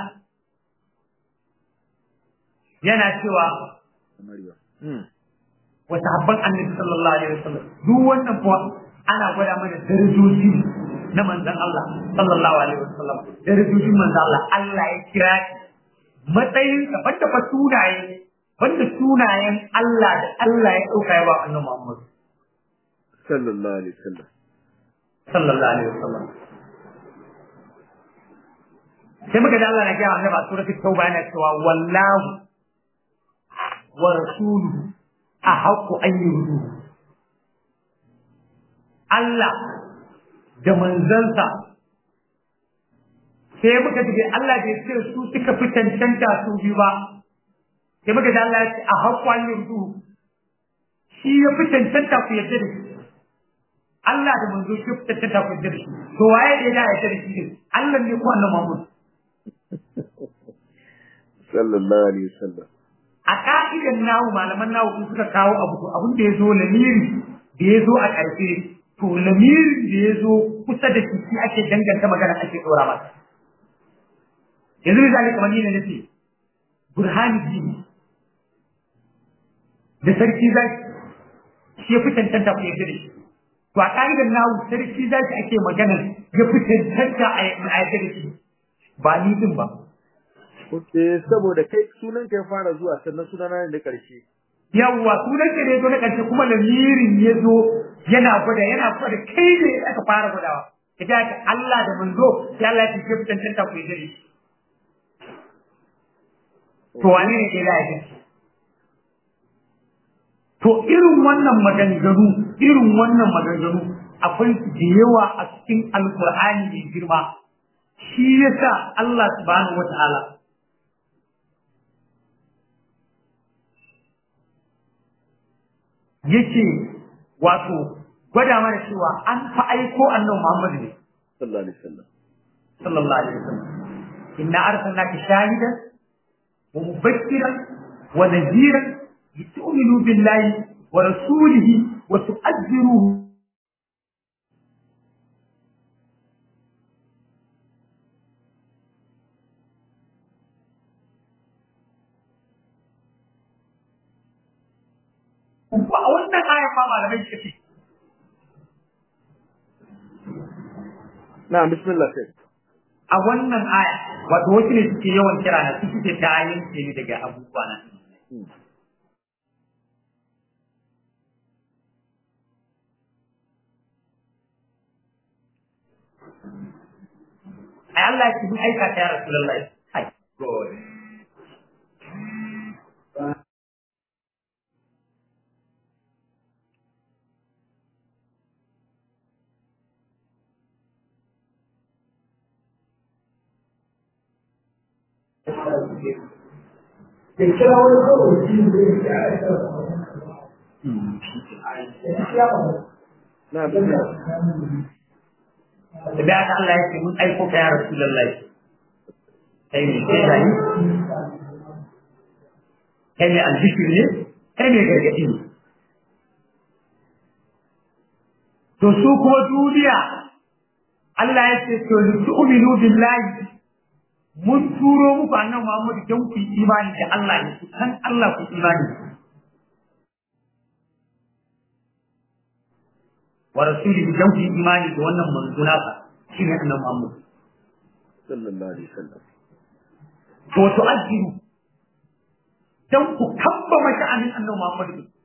yana cewa
Maryam. Hmm.
wa sahabban Annabi sallallahu alaihi wasallam duk wannan kuwa ana gwada mana darajoji na manzon Allah sallallahu alaihi wasallam darajojin manzon Allah Allah ya kira shi matsayin sa banda fa sunaye banda sunayen Allah da Allah ya dauka ya ba annabi Muhammad
sallallahu alaihi wasallam
sallallahu alaihi wasallam sai muka da Allah na gaya annabi a suratul tauba yana cewa wallahu wa rasuluhu ahaqqu an yurdu Allah da manzansa sai muka ji Allah bai ce su suka fi cancanta su biyu ba sai muka ji Allah ya ce a haƙƙon yanzu shi ya fi cancanta ku yadda da shi Allah da manzo shi fi cancanta ku yadda da shi to waye da ya da yadda da shi Allah ne ko annabi Muhammad
sallallahu alaihi wasallam
a ka'idan nawo malaman nawo suka kawo abu abin da ya zo lamiri da ya zo a ƙarfe to lamirin da ya zo kusa da shi shi ake danganta magana ake ɗora masa yanzu misali kamar ni ne nace burhani dini da sarki zaki shi ya fi cancanta ku yadda da shi to a ƙa'idar nawo sarki zaki ake magana ya fi cancanta a yadda da shi ba ni din ba.
Oke, saboda kai sunan ka ya fara zuwa sannan sunana ne da ƙarshe.
Yawwa sunan ka ne zo na ƙarshe kuma lamirin ya zo yana gwada yana gwada kai ne aka fara gwadawa. Ita ka Allah da manzo sai Allah ya ce tantanta ku gare shi. To wani ne ke da yake? To irin wannan maganganu irin wannan maganganu akwai da yawa a cikin Alƙur'ani mai girma. Shi yasa Allah subhanahu wataala yake wato gwada mana cewa an fa aiko annabi Muhammad ne
sallallahu alaihi wasallam
sallallahu alaihi wasallam inna arsalnaka shahidan wa mubashiran wa nadhiran litu'minu billahi wa rasulihi wa tu'azziruhu ba wannan aya fa malamai suka ce
na bismillah sai
a wannan aya wato wasu ne suke yawan kira na su suke tayin ce ne daga abubuwa na ai Allah ya ce aika ta ya Rasulullahi ai god
da kira wani kawai shi ne ya aika
na bismillah
da aka Allah ya ce mun aiko ka ya Rasulullahi kai ne kai da ni kai ne albishir ne kai ne gargadi ne to su kuma duniya Allah ya ce to tu'minu billahi mun turo muku annabi Muhammad don ku yi imani da Allah ne ku san Allah ku imani wa rasulihi don ku yi imani da wannan manzo nasa shine annabi Muhammad
sallallahu alaihi wasallam
to tu'azziru don ku kamba sha'anin annabi Muhammad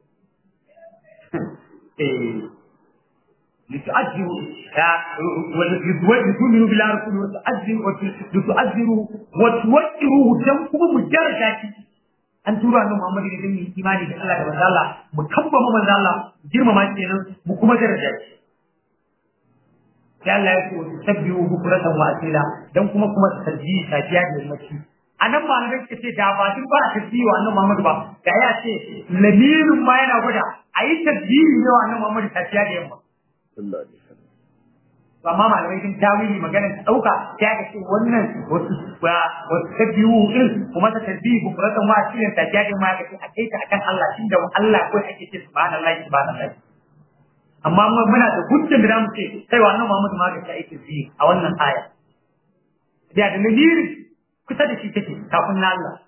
eh لتؤذروا وتؤمنوا بالله ورسوله وتؤذروا وتؤذروا وتوقروه تنكم مجرد an tura annabi Muhammad da dinin imani da Allah da manzo Allah mu kambama manzo Allah girmama shi kenan mu kuma daraja shi sai Allah ya ce sabbihu bukratan wa asila dan kuma kuma tarjihi safiya da yammaci anan malamai suka ce da ba duk ba a tarjihi wa annabi Muhammad ba da ya ce lamirin ma yana gwada ayi tarjihi ne wa annabi Muhammad safiya da yamma
sallallahu alaihi wasallam
amma malamai sun tawili maganar ta dauka sai aka ce wannan wasu wasu tabiyu din kuma ta tarbiyi ku furatan ma cikin ta jadi ma aka ce a kai ta akan Allah tunda Allah ko ake ce subhanallahi subhanallahi amma muna da hujjar da zamu ce kai wannan Muhammad ma ga ta aiki ji a wannan aya da da dalili kusa da shi take kafin na Allah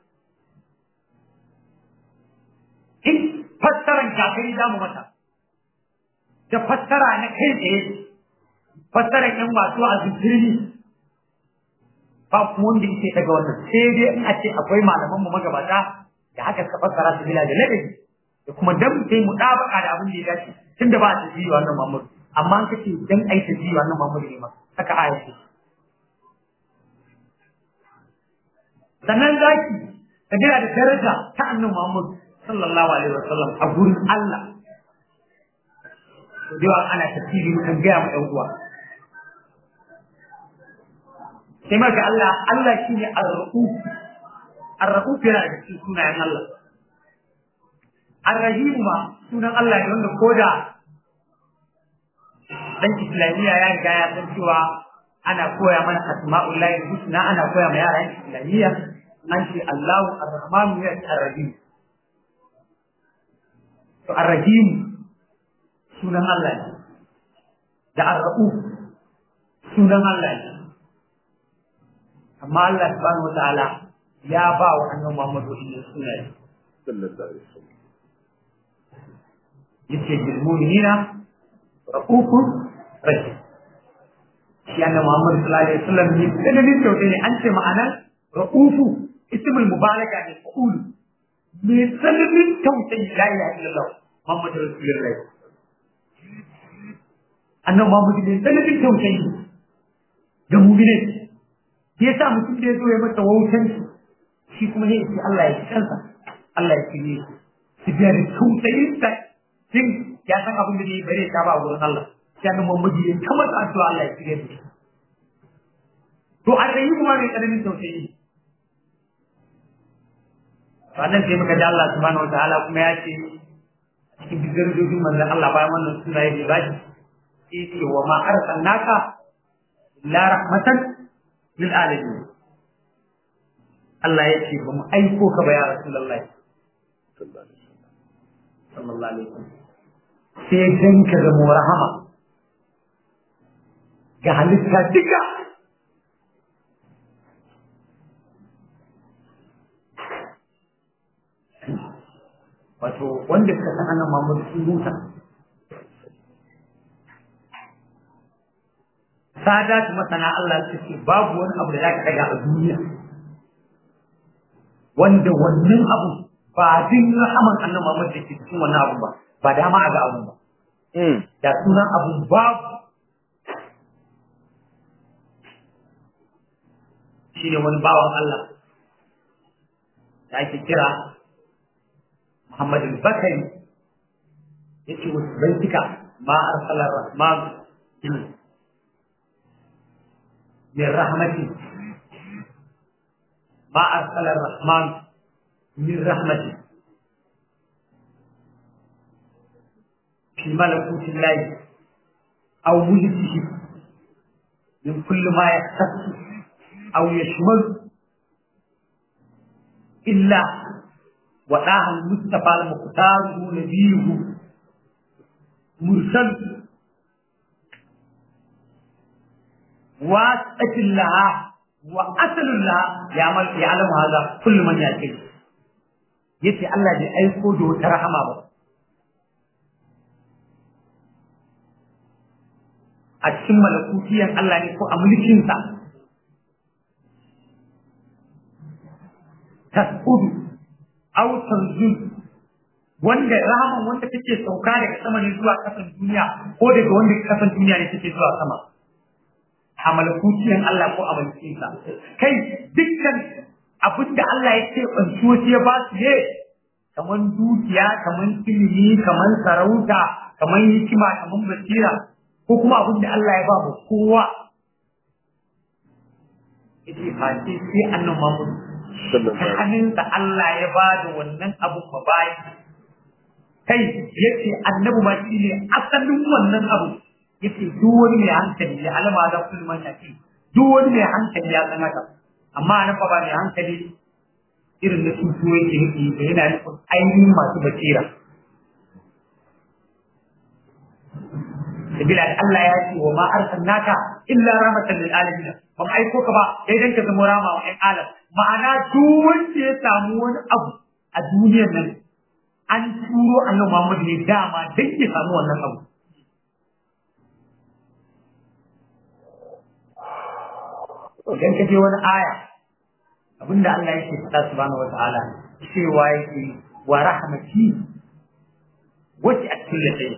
in fassaran kafiri zamu mata da fassara na kai tsaye fassarar yan masu a zikiri ba kuma wanda yake daga wannan sai dai in a ce akwai malaman mu magabata da haka suka fassara su bila da ladabi da kuma dan sai mu dabaka da abin da ya dace tunda ba ta ji wannan Muhammad amma an kace dan ai ta ji wannan Muhammad ne ma haka aya ce sannan zaki kaga da daraja ta annabi Muhammad sallallahu alaihi wasallam a gurin Allah da yawa ana tafsiri mukan gaya ma ɗan uwa sai maka Allah Allah shine ar-rauf ar-rauf yana da cikin sunayen Allah ar-rahim ma sunan Allah ne wanda koda dan islamiyya ya riga ya san cewa ana koya mana asma'ullahi husna ana koya ma yara islamiyya an ce Allahu ar-rahman ya ar-rahim to ar-rahim sunan Allah ne da ar-rauf sunan Allah ne amma Allah subhanahu wa ta'ala ya ba wa annabi Muhammad wannan sunaye sallallahu alaihi wasallam yace bil mu'minina raufur rahim shi annabi Muhammad sallallahu alaihi wasallam ne da ne to ne an ce ma'anar raufu ismul mubalaga ne qul me sanin tausayi la ilaha illallah Muhammad rasulullah annabi Muhammad ne sanin tausayi da mu'mini ya sa mutum da ya zo ya masa wautan shi kuma ne yake Allah ya kansa Allah ya kire shi shi biya da tausayin sa shin ya san abin da ne bare ta ba wurin Allah sai nan Muhammad ya kama addu'a Allah ya kire shi to an rayu kuma ne karamin tausayi wannan sai muka ji Allah subhanahu wataala kuma ya ce cikin bigarjojin manzon Allah bayan wannan suna ya ba shi sai wa ma arsalnaka illa rahmatan lil alamin Allah ya ce ba mu aiko ka ba ya Rasulullahi sallallahu alaihi wasallam sai dan ka zama rahama ga halitta duka wato wanda suka san annabi Muhammad sun huta sadat masana Allah su ce babu wani abu da zaka daga a duniya wanda wannan abu ba din rahaman annabi Muhammad da ke cikin wannan abu ba ba da ma ga abu ba da sunan abu babu shine wani bawan Allah da ake kira Muhammad al-Bakari yace wasu baitika ma arsala rahman من رحمتي ما أرسل الرحمن من رحمتي في ملكوت الله أو ملكه من كل ما يختص أو يشمل إلا وآه المصطفى المختار نبيه مرسل واسطة لها وأصل لها يعمل يعلم هذا كل من يأتي يتي الله دي أيقو دو ترحمة با أتشم ملكوتيا الله يكو أملكين سا تسقود أو تنزل wanda rahaman wanda take sauka daga sama ne zuwa kasan duniya ko daga wanda kasan duniya ne take zuwa sama a malakutiyan Allah ko a malakinsa kai dukkan abin da Allah ya ce ɓanci wasu ya ba su ne kamar dukiya kamar ilimi kamar sarauta kamar hikima kamar basira ko kuma abin da Allah ya ba mu kowa yace face sai annabi Muhammad hannunsa Allah ya ba da wannan abu ba bai kai yace annabi ma shi ne asalin wannan abu yace duk wani mai hankali ya alama da kullum ya ce duk wani mai hankali ya san haka amma nan fa ba mai hankali irin da su yake yake da yana nufin ainihin masu basira sabila Allah ya ce wa ma arsalnaka illa rahmatan lil alamin ba mu aiko ka ba sai dan ka zama rama wa alam ma'ana duk wanda ya samu wani abu a duniyar nan an turo annabi Muhammad ne dama dan ya samu wannan abu idan ka je wani aya abinda Allah yake faɗa subhanahu wataala cewa yake wa rahmati wati kulli shay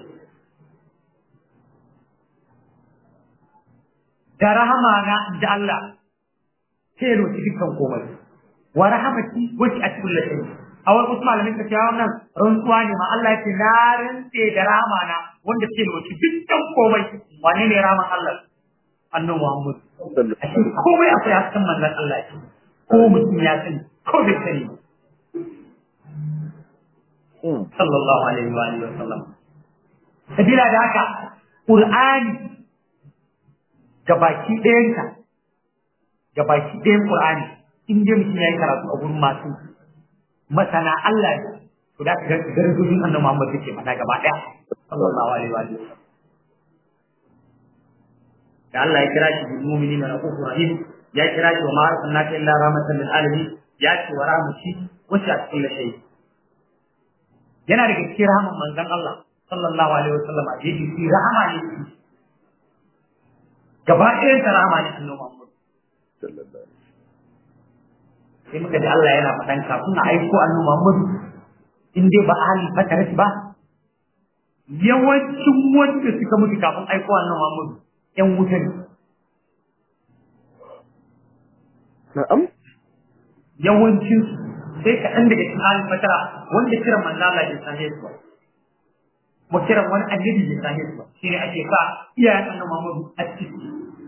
da rahama na da Allah sai ro dukkan komai wa rahmati wati kulli shay a a wani wasu malamin ka cewa wannan rantsuwa ne ma Allah yake na rantse da rahama na wanda ke da wace dukkan komai wane ne rahaman Allah annabi Muhammad a cikin komai akwai hasken manzon Allah ce ko mutum ya sani ko bai sani sallallahu alaihi wa alihi wa sallam sabila da haka Qur'ani gabaki ɗayanka gabaki ɗayan Qur'ani in dai mutum ya yi karatu a gurin masu masana Allah ne to da ka ga gargajin annabi Muhammad yake mana gaba ɗaya sallallahu alaihi wa sallam da Allah ya kira shi bil mu'minina rahufur rahim ya kira shi wa ma arsalnaka illa rahmatan lil alamin ya ce wa rahmati wacce a cikin shay yana da cikin rahman manzon Allah sallallahu alaihi wa sallam yake shi rahama ne gaba ɗayan ta rahama ne annabi Muhammad sallallahu alaihi sai muka ji Allah yana faɗan kafin a aiko annabi Muhammad in dai ba ahli fatarat ba yawancin wanda suka mutu kafin aiko annabi Muhammad yan wuta ne
na'am
yawancin sai ka dan daga cikin ahli fatara wanda kiran manzo Allah ya sane su ba mu kiran wani annabi ya sane su ba shine ake sa iyayen annabi Muhammad a ciki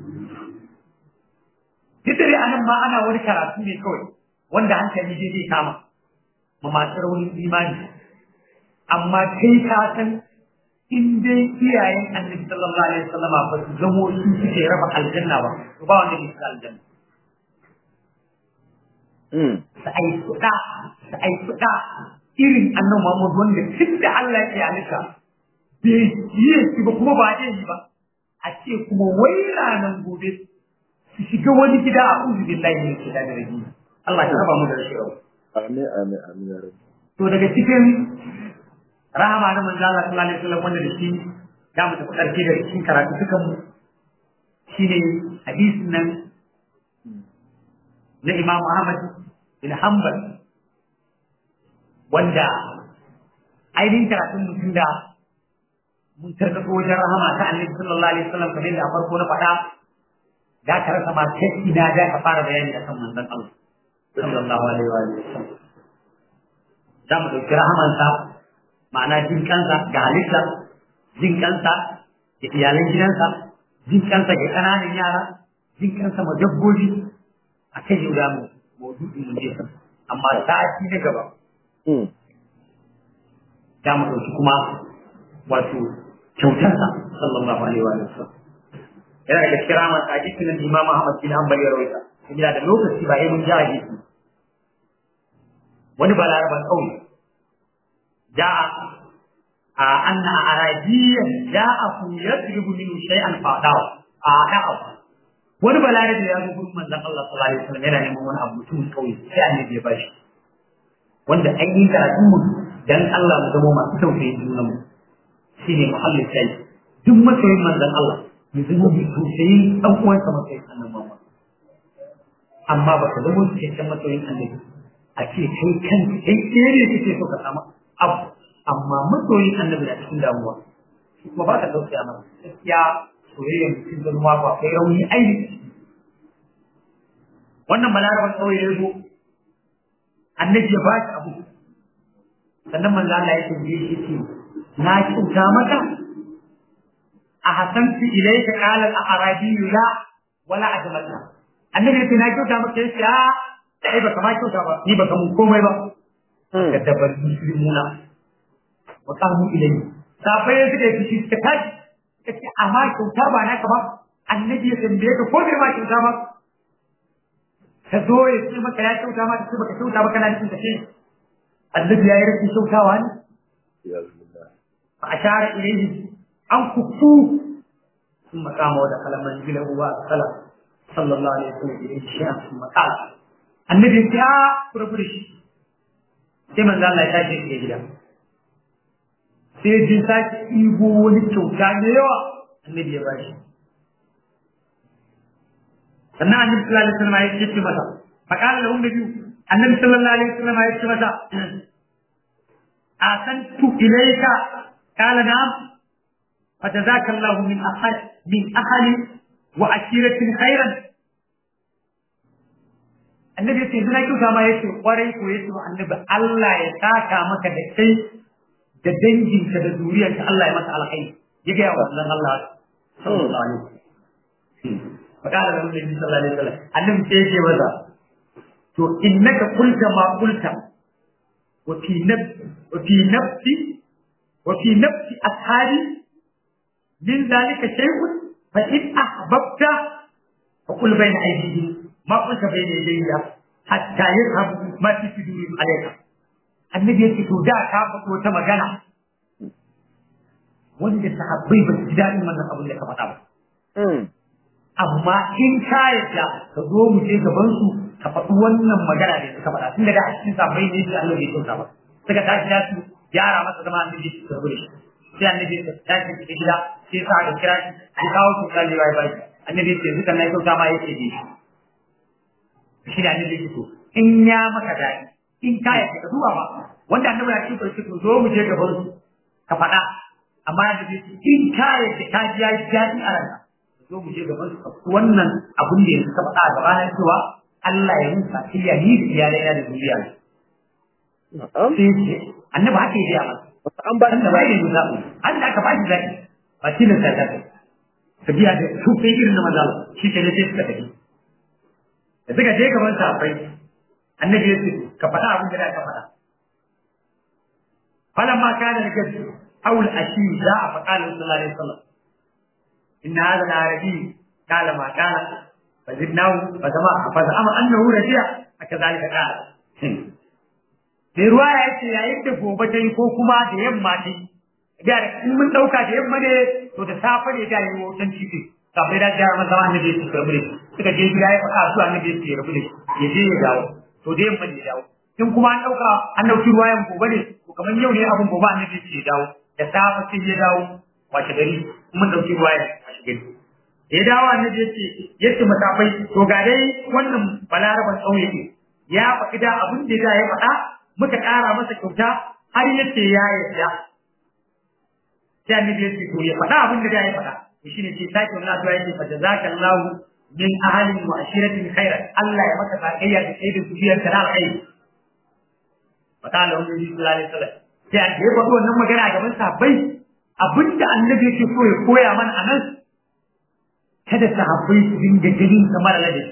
dare anan ma ana wani karatu ne kawai wanda hankali zai zai kama ma masu raunin imani amma kai ka san in dai iyayen annabi sallallahu alaihi wasallam ba su zamo su suke raba aljanna ba to ba wanda ke shiga aljanna
mm
su ai kuɗa su ai kuɗa irin annabi Muhammad wanda tun da Allah ya halitta bai yi shi ba kuma ba zai yi ba a ce kuma wai ranar gobe su shiga wani gida a uzu billahi ne ke da rabi Allah ya raba mu da shi rawa
amin amin amin ya rabbi
to daga cikin rahama na manzo Allah sallallahu alaihi wasallam wanda da shi da mu tafi karshe da cikin karatu dukan mu shine hadisin nan na Imam Ahmad bin Hanbal wanda ainihin karatun mutum da mun karkato wajen rahama ta Annabi sallallahu alaihi wasallam kamar da a farko na faɗa da ka rasa ma kai ina da ka fara bayani akan manzon Allah sallallahu alaihi wa sallam da mu dauki rahamansa ma'ana jin kansa ga halitta jin kansa ga iyalan gidansa jin kansa ga ƙananan yara jin kansa ma dabbobi a kai yau da mu maudu'i mun je amma sati na gaba da mu dauki kuma wato kyautarsa sallallahu alaihi wa sallam yana da kira masa hadisin da Imam Ahmad bin Hanbal ya rawaita kuma da lokaci ba yayin ja hadisi wani balaraban kauye ja'a a anna arabiyan ja'a fu yadribu min shay'an fa'dawa a da'a wani balarabe ya zo gurin manzon Allah sallallahu alaihi wasallam yana neman wani abu mutum kauye sai annabi ya bashi wanda an yi karatun mu dan Allah mu zama masu tausayin junan mu shine muhallin sai duk masoyin manzon Allah ya zama bi tausayin dan uwansa masoyin annabi Muhammad amma ba ka zama cikakken masoyin annabi a ce kai kan kai ne kake so ka samu abu amma masoyin annabi da cikin damuwa kuma ba ka tausaya masa gaskiya soyayya mutum da ruwa ba kai rauni aiki wannan balarabar kawai ya zo annabi ya ba shi abu sannan manzo Allah ya tambaye shi ce na kyauta maka a hasantu ilayka qala al-arabi la wala ajmalna annabi ya ce na kyauta maka yace a sai baka ma kyauta ba ni baka mun komai ba ka dabar muslimuna wa qamu ilayhi safai ya suka yi suka tashi kace amma kyauta ba naka ba annabi ya tambaye ka ko bai ma kyauta ba ka zo ya ce maka ya kyauta ma ka baka kyauta ba kana cikin kace annabi ya yi rashin kyautawa ne
ya billah
fa ashara ilayhi an kufu ثم قام ودخل منزله وأدخل صلى الله عليه وسلم إليه شيئا ثم قال النبي يا بربرش sai manzo Allah ya tashi daga gida sai jin sake ibo wani kyauta ne yawa annabi ya bashi sannan annabi sallallahu alaihi wasallam ya ce masa faqala lahu nabi annabi sallallahu alaihi wasallam ya ce masa asantu ilayka qala na'am فجزاك الله من أهل من أهل وعشيرة خيرا annabi yace yanzu na kyauta ma yace kwarai ko yace annabi Allah ya saka maka da kai da danginka da zuriyarka Allah ya masa alkhairi ya ga wannan Allah sallallahu alaihi wasallam faqala lahu nabi sallallahu alaihi wasallam annabi sai ya ce maza to innaka qulta ma qulta wa fi nafsi wa fi nafsi wa fi nafsi ashabi min zalika shay'un fa in ahbabta fa qul bayna aydihim ma qulta bayna yadayya hatta yadhhab ma fi sudurihim alayka annabi yace to da ka faɗo wata magana wanda sahabbai ba su ji daɗin wannan abin da ka faɗa ba amma in ka yadda ka zo mu je gaban su ka faɗi wannan magana da suka faɗa tun daga a cikin sahabbai ne da Allah bai kyauta ba suka tashi da su yara masa zama annabi su karɓi shi sai annabi ya tashi cikin gida sai sa ga kira shi an kawo su kan riwaya bai annabi ya ce zukan na kyauta ma yake ji shi da annabi ya ce in ya maka daɗi in ka yadda ka duba ba wanda annabi ya ce to zo mu je gaban su ka faɗa amma da in ka yadda ka ji ya ji daɗi a ranka zo mu je gaban su wannan abin da yanzu ka faɗa a gaba na cewa Allah ya musa kiyya ni da iyalai na da duniya ne sai ce annabi haka ya yi masa an ba da bai da zaɓi an da aka ba shi zaɓi ba shi ne sai ta ta biya da su kai irin na maza shi ke da sai suka tafi da suka je gaban sa akwai annabi ya ce ka faɗa abin da ka faɗa falamma kana da gaske أو الأشي جاء فقال صلى الله عليه وسلم إن هذا العربي قال ما كان فزدناه فزما فزعم أنه رجع فكذلك قال في رواية yayin da gobe ta yi ko kuma da yamma ta yi da in mun dauka da yamma ne to da safe ne da yi wutan ciki kafin da jara maza annabi ya tsare mu suka je gida ya faɗa su annabi ya rabu ne ya je ya dawo to da yamma ne ya dawo in kuma an dauka an dauki ruwayan gobe ne to kamar yau ne abun gobe annabi ya dawo da safe sai ya dawo wace gari mun dauki ruwaya a shigin ya dawo annabi yace yace masafai to ga dai wannan balaraban kauye ne ya faɗi da abin da ya faɗa muka ƙara masa kyauta har yace ya yarda sai annabi yace to ya faɗa abin da ya faɗa to shine sai sai wannan addu'a yace fa jazakallahu min ahlin wa ashiratin khairan Allah ya maka sakayya da kai da zuriyar ta alkhairi fa qala annabi sallallahu alaihi wasallam sai an yi faɗo wannan magana gaban sahabbai abinda annabi yake so ya koya mana anan kada sahabbai su dinga ganin kamar ladabi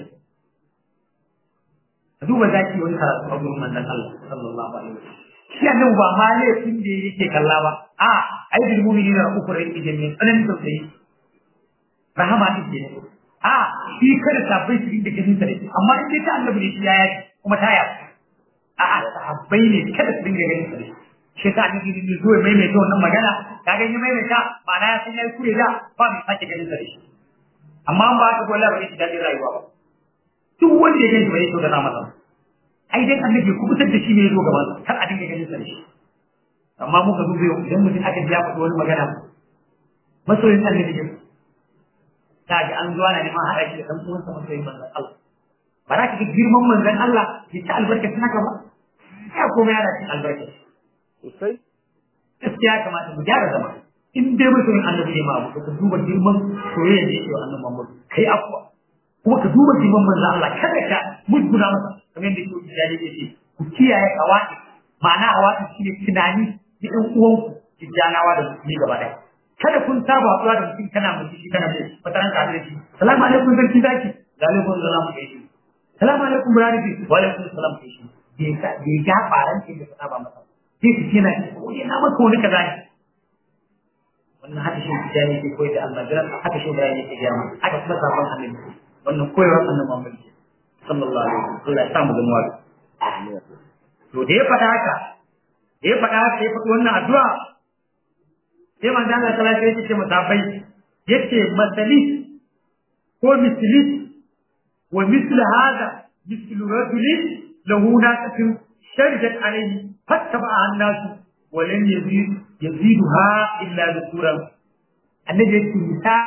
ka duba zaki wani karatu a gurin manzon Allah sallallahu alaihi wasallam shi annabi ba ma laifin da yake kalla ba a ai bil mu'minina ukura yake jami'in anan tausayi rahama take a shi kada sahabbai su dinga ganin sa amma in dai ta annabi ne shi ya yi kuma ta ya a a sahabbai ne kada su dinga ganin sa shi ta annabi ne zo mai mai wannan magana kaga ni mai mai ta ma'ana ya san yayi kure da ba mai sake ganin sa shi amma ba ka gola ba shi da rayuwa ba duk wanda ya gani bai so da na masa ai dan annabi ku fitar da shi ne zo gaban kar a dinga ganin sa shi amma muka dubo yau idan mutum aka ji ya faɗi wani magana masoyin annabi ne kaga an zuwa na neman haɗa shi da ɗan uwansa masoyin manzon Allah ba za ka ga girman manzon Allah ya ci albarkacin haka ba ya kuma yana cin albarka sosai gaskiya kamata mu gyara zama in dai masoyin annabi ne ma abu ka duba girman soyayya da yake wa annabi Muhammad kai afwa kuma ka duba girman manzon Allah kada ka musguna masa kamar yadda yake jari yake ku kiyaye kawai ma'ana awaki shine tunani da ɗan uwanku tijjanawa da musulmi gaba ɗaya kada kun saba haɗuwa da mutum kana mutum shi kana mai fataran ka da shi salamu alaikum sarki zaki da alaikum salam kai shi salamu alaikum burari wa alaikum salam kai shi bai ga bai ga faran ke da saba masa sai su kina ko ne na maka wani kaza ne wannan haka shi tijjani ke koyi da Allah da haka shi da yake ga mu haka kuma sabon annabi wannan koyarwar annabi Muhammad sallallahu alaihi wasallam Allah ya samu gamuwa to da ya faɗa haka ya faɗa haka ya faɗi wannan addu'a sai manzo Allah sallallahu alaihi wasallam yake musafai yace masali ko misli wa misl hada misl rajul lahu naqatun sharjat alayhi fattaba an-nas wa lam yazid yazidha illa dhukran annabi yake misali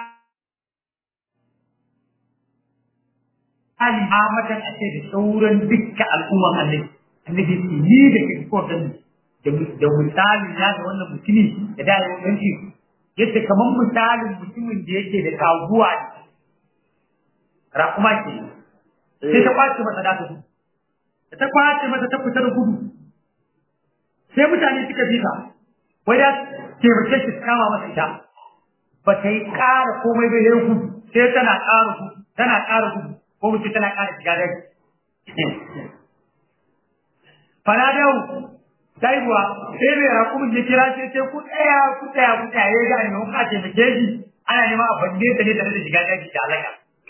amatan ake da sauran dukkan al'umma annabi annabi yake ni da kike ko da misali ya da wannan mutumi da da ya wanci yace kaman misalin mutumin da yake da kaguwa ne rakuma ce sai ta kwace masa da ta da ta kwace mata ta fita da gudu sai mutane suka bi ta wai da taimake shi kama masa ita ba ta yi ƙara komai ba yayin gudu sai tana ƙara gudu tana ƙara gudu ko mutum tana ƙara shiga daji fanadau sai ruwa sai mai rakumin ya kira sai sai ku tsaya ku tsaya ku tsaya ya ga ne ka taimake shi ana neman a bande ta ne tare da shiga daji da alaka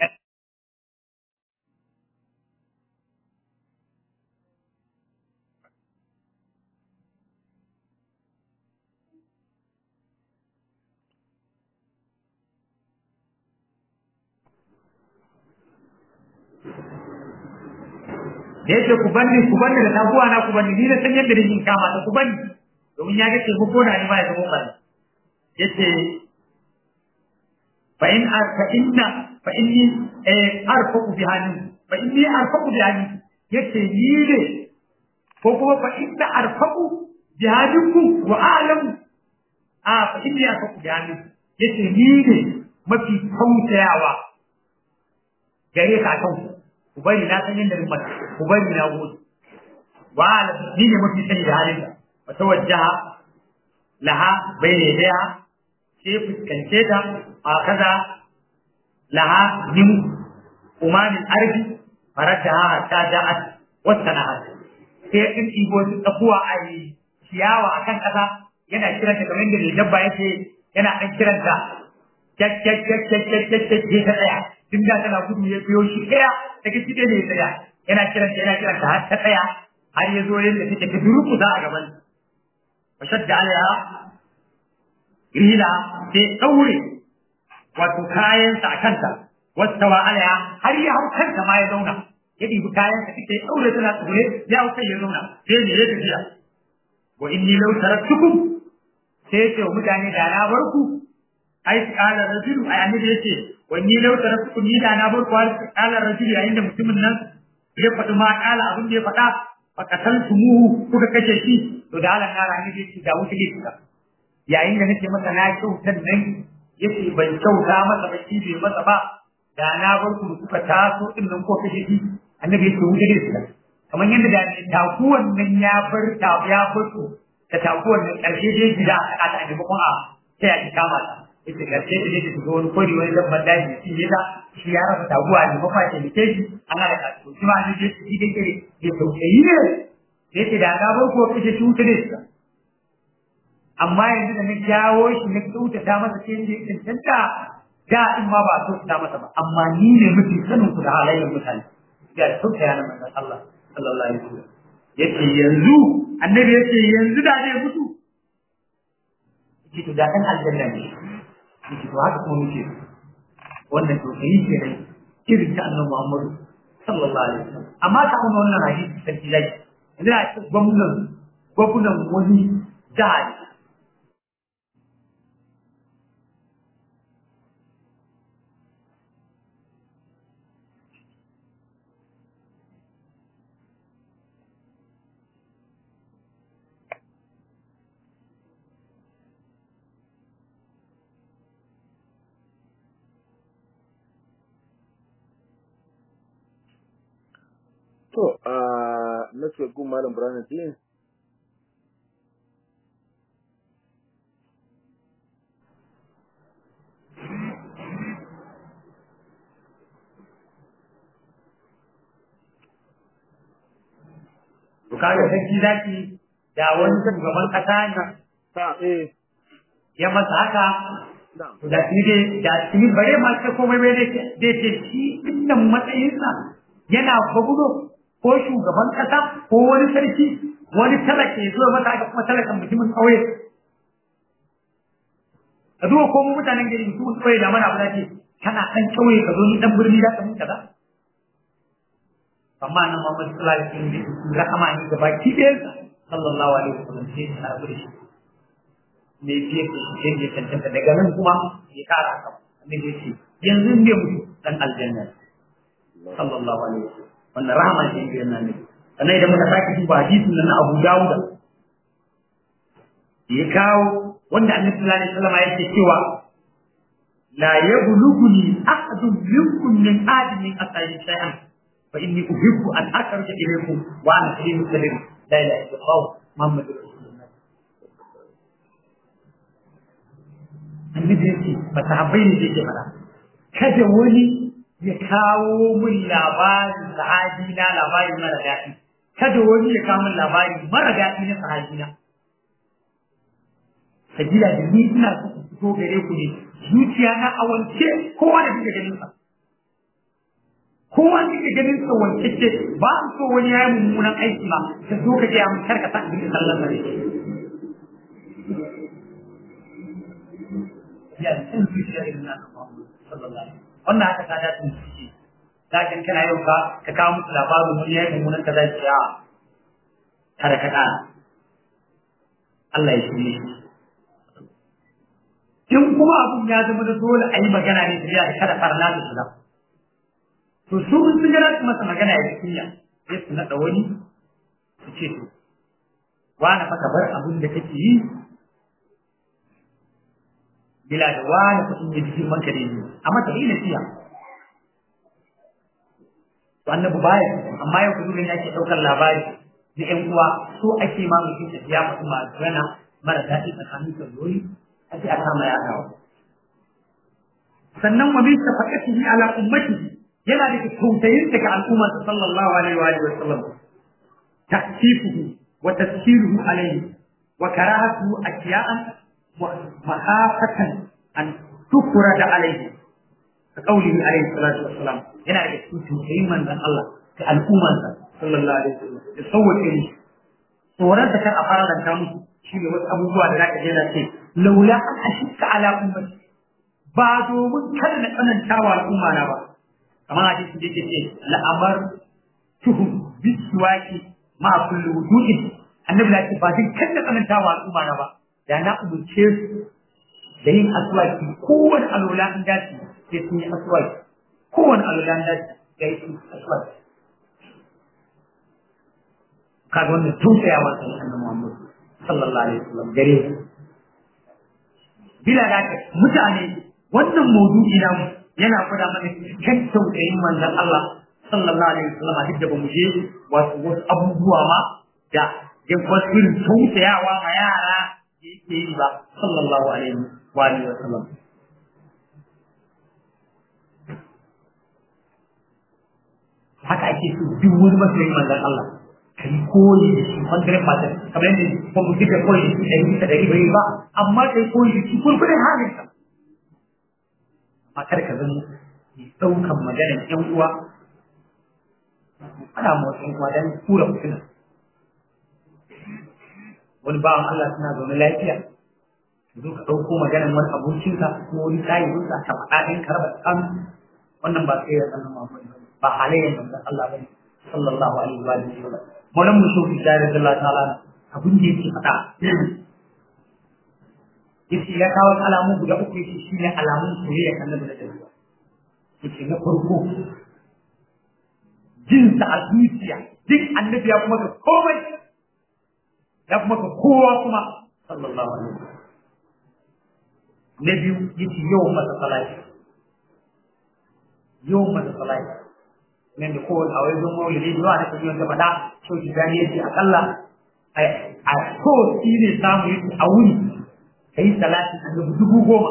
da yake ku banni ku banni da taguwa na ku banni ni da san yadda nake kama ta ku banni domin ya ga ce mu gona ne ba ya zama bani yace fa in fa inna fa inni arfaqu bi hani fa inni arfaqu bi hani yace ni ne ko kuma fa inna arfaqu bi hadiku wa a'lamu a fa inni arfaqu bi hani yace ni ne mafi kautayawa gare ka kan ku bari na san yadda rumata ku bari na gode wa ala ni ne mafi sani da halin wa tawajjaha laha bayna yadayha sai fuskance ta a kaza laha min umanin ardi faradaha ta da'at wasanahat sai in ibo su tsakuwa a ciyawa akan kasa yana kiranta kamar yadda dabba yake yana an kiranta kyak kyak kyak kyak kyak kyak ta tsaya tun da tana gudu ya biyo shi ɗaya daga shi ɗaya ne ya tsaya yana kiran ta yana kiran ta har ta tsaya har ya zo yadda take ta duruku za a gaban fa shadda alaiha rila sai ɗaure wato kayansa a kanta wata wa alaiha har ya hau kanta ma ya zauna ya ɗibi kayansa take ɗaure tana tsure ya hau kai ya zauna sai ne ya tafiya wa inni law taraktukum sai ya ce wa mutane da na bar ku ai qala rajulu ai annabi yace wani lau taraktu ni da na bar kwar qala rajulu yayin da mutumin nan ya faɗi ma qala abin da ya faɗa fa qataltumuhu kuka kashe shi to da Allah na rani yace da wuce ne kuka yayin da nake masa na kyautar nan yace ban kyauta masa ba shi bai masa ba da na bar ku kuka taso din nan ko kashe shi annabi yace wuce ne kuka kamar yadda da takuwan nan ya bar ta ya bar ku ta takuwan nan karshe dai gida aka ta annabi kuma sai ya kama ta ita karshe da yake shiga wani kori wani dabban daji shi ne da shi ya rasa taguwa ne ba kwace da keji an hada ka to shi ma ne da shi da kare ya tausayi ne yake da ga bar ko kace shi wuta ne amma yanzu da na jawo shi na kauta ta masa ce ne tantanta da in ma ba so ta masa ba amma ni ne mutum sanin ku da halayen mutane ya tausaya na manzon Allah sallallahu alaihi wasallam yace yanzu annabi yace yanzu da ne mutu yake to da kan aljanna ne yake to haka kuma muke wannan to kai ke ne irin ta annabi Muhammad sallallahu alaihi wasallam amma ta kuma wannan hadisi sai zai ina ce gwamnan gwamnan wani jihar
To, a nake gun Malam Burhanuddin din.
To kaga sarki zaki da wani shugaban kasa ne
Ta eh
ya masa haka
na'am.
to da shi dai da shi bare ma sai komai bai dai dai ce shi dinnan matsayinsa yana bagudo ko shugaban kasa ko wani sarki wani talaka ya zo mata aka kuma talakan mutumin kauye a duwa ko mu mutanen gari mutumin kauye da mana abu da ce kana kan kauye ka zo ni dan birni da ka mun kaza amma nan Muhammad sallallahu alaihi wasallam rahama ne ga baki ɗayansa sallallahu alaihi wasallam sai ya sabu da shi ne fiye da shi ne tantance daga nan kuma ya kara haka annabi ya ce yanzu ne mutu dan aljanna sallallahu alaihi wasallam wannan rahama ce ga nan ne sannan idan muka sake duba hadisin nan na Abu Dawud ya kawo wanda annabi sallallahu alaihi wasallam ya ce cewa la yablughuni ahadun minkum min admin asai shay'an fa inni uhibbu an akhruja ilaykum wa ana kalimu kalim la ilaha illallah muhammadur rasulullah annabi yace ba sahabbai ne yake fara kada wani ya kawo min labarin sahabi na labarin mara daɗi kada wani ya kawo min labarin mara daɗi na sahabi na sabila da ni ina so ku fito gare ku ne zuciya na a wance kowa da kike ganin sa kowa da kike ganin sa wance ce ba an so wani ya yi mummunan aiki ba ka zo ka je a mutar ka san da sallan da ya san zuciya irin na sallallahu alaihi wannan haka ta dace shi zakin kana yau ka ka kawo musu labarin wani ya yi mummunan kaza ce a kada ka kana Allah ya shirye shi in kuma abun ya zama da dole a yi magana ne tafiya da kada farna da shiga to su sun gana su masa magana ya cikiya sai su naɗa wani su ce to wani fa ka bar abin da kake yi bila da wani kuɗin ya jikin manka ne a mata yi na siya to annabi baya amma yau kudu ya ke ɗaukar labari da ƴan uwa so ake ma mutum tafiya masu magana mara daɗi tsakanin saurori ake a kama yaɗawa sannan wa min shafaqatihi ala ummatihi yana da tausayin daga al'umma sallallahu alaihi wa alihi wa sallam ta'tifuhu wa tazkiruhu alaihi wa karahatuhu ashya'an wa mahafatan an tukrada alaihi ka qaulihi alaihi salatu wassalam yana da tausayin manzon Allah ga al'umma sallallahu alaihi wa sallam da sauwace ne tsoron da kar a fara da musu shi ne wasu abubuwa da zaka je na ce laula an ashika ala ummati ba domin kada na tsananta wa al'umma na ba kamar hadisi da yake ce la'amar tuhum biswaki ma kullu wudu'in annabi ya ce ba din kada tsananta wa al'umma na ba da na umurce su da yin aswaki kowane alwala in dace sai sun yi aswaki kowane alwala in dace sai sun yi aswaki kaga wannan tausayawa ta annabi Muhammad sallallahu alaihi wasallam gare bila da mutane wannan maudu'i na yana fada mana cikin tausayin manzon Allah sallallahu alaihi wasallam duk da bamu je wasu wasu abubuwa ma da ya wasu tausayawa ma yara da yake yi ba sallallahu alaihi wa alihi wasallam haka ake so duk wani masoyin manzon Allah kai koyi da shi bangaren matan kamar yadda ba mu duka koyi da shi ɗari bisa ɗari bai ba amma kai koyi da shi kurkurin halinsa amma kar ka zama mai ɗaukan maganar ƴan uwa ana ma wasu uwa don tura fitina wani bawan Allah suna zaune lafiya zo ka ɗauko maganar wani abokinsa ko wani ɗalibinsa ka faɗa ɗin karɓar ɗan wannan ba sai ya sanar ma ba halayen manzon Allah ba ne sallallahu alaihi wa sallam maulan mu shofi jari da Allah ta'ala abin da yake faɗa yace ya kawo alamu guda uku yace shi ne alamun soyayya annabi da tafiya yace na farko jin sa a zuciya duk annabi ya kuma ka komai ya kuma ka kowa kuma sallallahu alaihi wa sallam na biyu yace yawan masa salati yawan masa salati nan da kowane a wajen maulidi zuwa da kuma wanda faɗa sau ki gani yace akalla a so shi ne samu yake a wuni ka yi salatin annabi dubu goma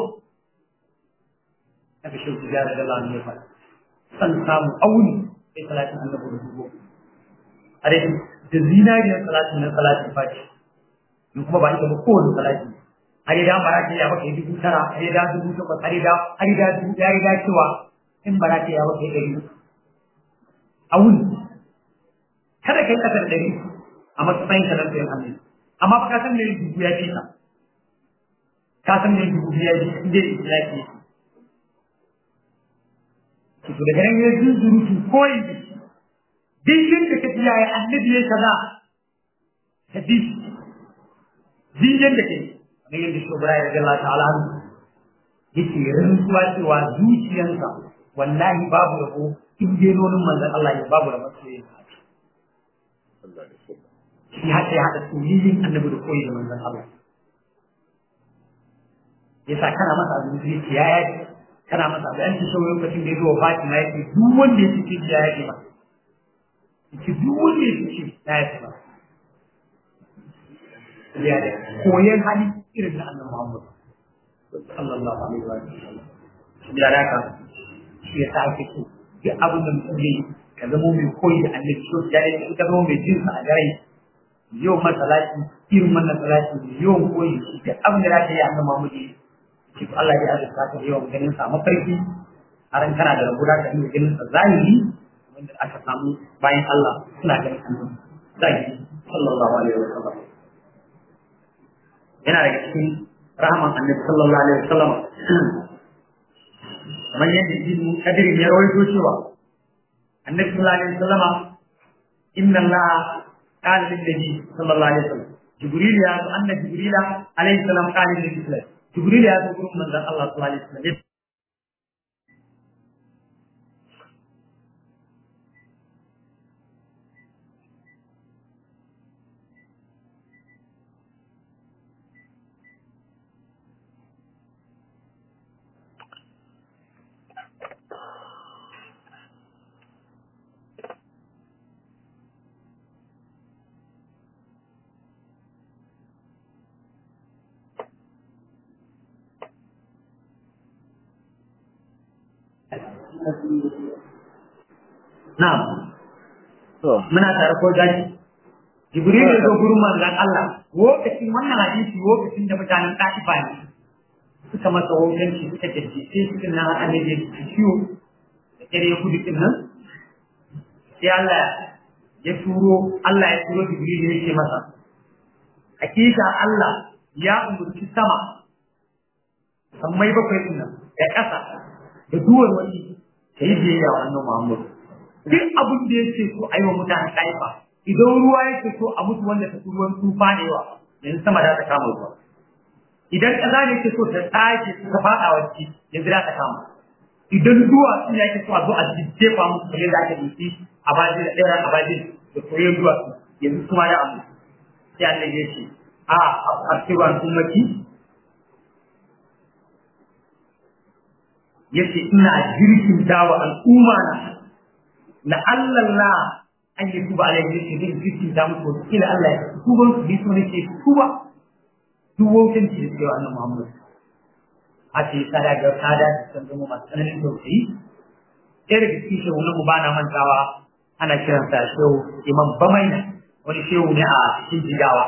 daga sau ki gani da lamu ya faɗa san samu a wuni ka yi salatin annabi dubu goma a dai da zinariyar salatin na salatin fati in kuma ba ita ba kowane salatin har yi da mara ta ya baka yi dubu tara har yi da dubu takwas har yi da har yi da dubu ya yi da cewa in bara ta ya baka yi ɗari a wuni kada kai kasar dari a matsayin ka na sayan hannu amma fa ka san me dubu ya ce ka ka san me dubu ya ce inda ya ce ki to daga nan ya zuru tu koyi din din da kace yayi annabi ya kaza hadisi din din da kai ne yanda shugaba ya ga Allah ta'ala yake rantsuwa cewa zuciyarsa wallahi babu rabo in dai nonin manzon Allah ya babu rabo sai shi haka ya haɗa soyayyen annabi da koyi da manzon Allah yasa kana masa abin da yake ya yaki kana masa abin da shi lokacin da ya zo Fatima yake duk wanda ya fice ya yake ba ki duk wanda ya ce ya yi ba ya da koyan hali irin na annabi Muhammad sallallahu alaihi wa sallam ya da ka shi ya sa ake so duk abin da mutum zai ka zama mai koyi da annabi so ya yi ka zama mai jin sa a gare yau masalati irin wannan salati yau koyi shi da abin da zaka yi annabi Muhammad shi Allah ya azurta ka yau ganin sa mafarki har kana da rabuwa ka iya ganin sa zahiri wanda aka samu bayan Allah suna ganin annabi zahiri sallallahu alaihi wa sallam yana da cikin rahman annabi sallallahu alaihi wa sallam kamar yadda ibn Kadir ya rawaito cewa annabi sallallahu alaihi wa sallam inna Allah qala lin nabi sallallahu alaihi wa sallam jibril ya annabi jibril alaihi salam qala lin nabi jibril ya zo gurin manzon Allah sallallahu alaihi wa sallam Na'am. To, muna tare ko gani. Jibril ya zo gurin manzon Allah. Lokacin wannan hadisi lokacin da mutanen Ta'ifa ne suka masa wajen shi suka dace shi nan annabi ya ciwo da kare ya kudu din nan. Sai Allah ya turo Allah ya turo Jibril ya ce masa hakika Allah ya umurci sama sammai bakwai din nan da ƙasa da duwar wani sai biyayya wa annabi Muhammad. Duk abin da yake so a yi wa mutanen Taifa idan ruwa yake so a mutu wanda ta ruwan tufa da yawa yanzu sama za ta kama ruwa, idan ƙasa ne yake so ta tsage ta faɗa wa ciki yanzu za ta kama, idan duwatsu ne yake so a zo a jefa musu kamar da aka yi a baji da ɗaya a baji da koyon duwatsu yanzu kuma da abu sai Allah ya ce a a cewa sun maki yace ina jirkin dawa al'umma na la Allah an yi tuba alaihi shi din jirkin da mutu kila Allah ya tuba su bi sunan ke tuba duk wajen da yake wa annabi Muhammad a ce sada ga sada san zama masu tsananin tausayi ɗaya daga cikin shehu na mu bana mantawa ana kiransa shehu Imam Bamaina wani shehu ne a cikin Jigawa.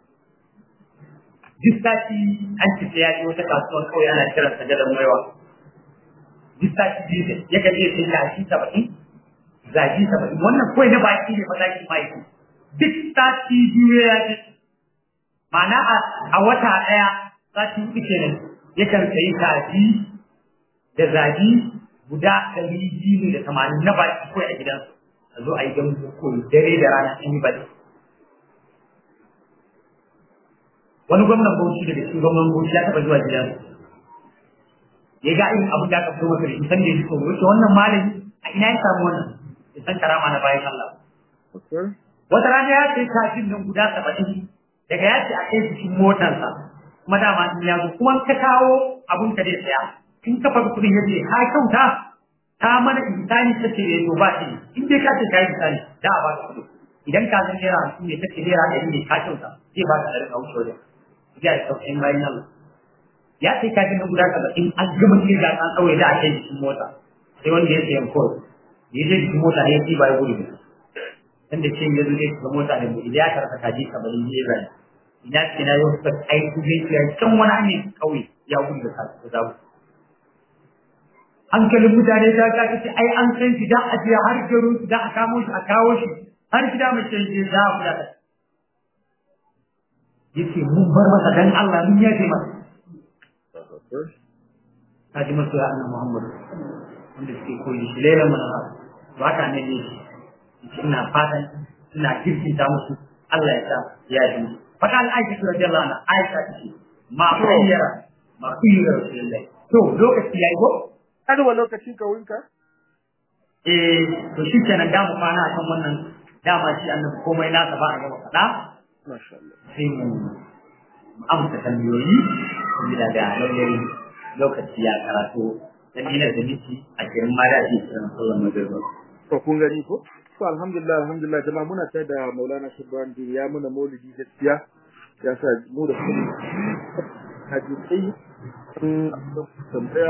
Duk sati an ci ya ce wata kasuwar kawai ana kiransa gadon maiwa. Duk sati biyu ya kan iya sai gashi saba'in gashi saba'in wannan kawai na baki ne mazaki ma'aiki duk sati biyu ya ce ma'ana a wata ɗaya sati hudu kenan yakan sayi kaji da zabi guda ɗari biyu da tamanin na baki kawai a gidansu a zo a yi gan koyi dare da rana an yi baki. Wani gwamnan Bauchi daga cikin gwamnan Bauchi ya taɓa zuwa gidansu ya ga irin abin da aka fito masa da shi san da ya fito wace wannan malami a ina ya samu wannan ya san karama na bayan Allah. Wata rana ya ce kafin nan guda saba'in daga ya ce a kai cikin motarsa kuma dama in ya zo kuma ka kawo abun ka zai tsaya in ka fara kudin yace ha kyauta ta mana insani ta ce ya ba shi in dai ka ce ka yi insani da a ba ka kudi idan ka zan naira hamsin ne ta ce naira ɗari ne ka kyauta zai ba ka ɗari a wuce wajen ya yi sauƙin bayan Allah. Ya ce kafin nan guda saba'in an gama kirga an ɗaure da a kai cikin mota sai wanda ya sayan kawai ya je cikin mota ne ya ci ba ya gudu dan da ce ya zo ne cikin mota ne idan ya karɓa kaji saba'in ya zai ina ce na yau suka aiki zai ya can wani hanyar kauye ya gudu da kasu da zawo hankalin mutane ta ka ce ai an san shi da a jiya har garin su da a kamo shi a kawo shi har gida mai ce ya za a kula da yace mun bar masa dan Allah mun yaje masa kaji masu ya annabi Muhammad wanda suke koyi shi lailan mana ba ka ne ne ina fatan ina kirkinta musu Allah ya sa ya yi faka al-aisha radiyallahu anha aisha ce ma khayyara ma khayyara rasulullahi to lokaci yayi ko
kada wa lokacin ka winka
eh to shi kenan da mu fana kan wannan dama shi annabi komai nasa ba a gaba fada
masha Allah
sai mu amsa tambayoyi bila da lallai lokaci ya karatu dan dinar da miki a kirin ma da shi sallallahu alaihi wasallam
to kun gani ko to alhamdulillah alhamdulillah jama'a muna tare da Maulana Shibran din ya muna maulidi gaskiya ya sa mu da kuma hadisi sun tambaya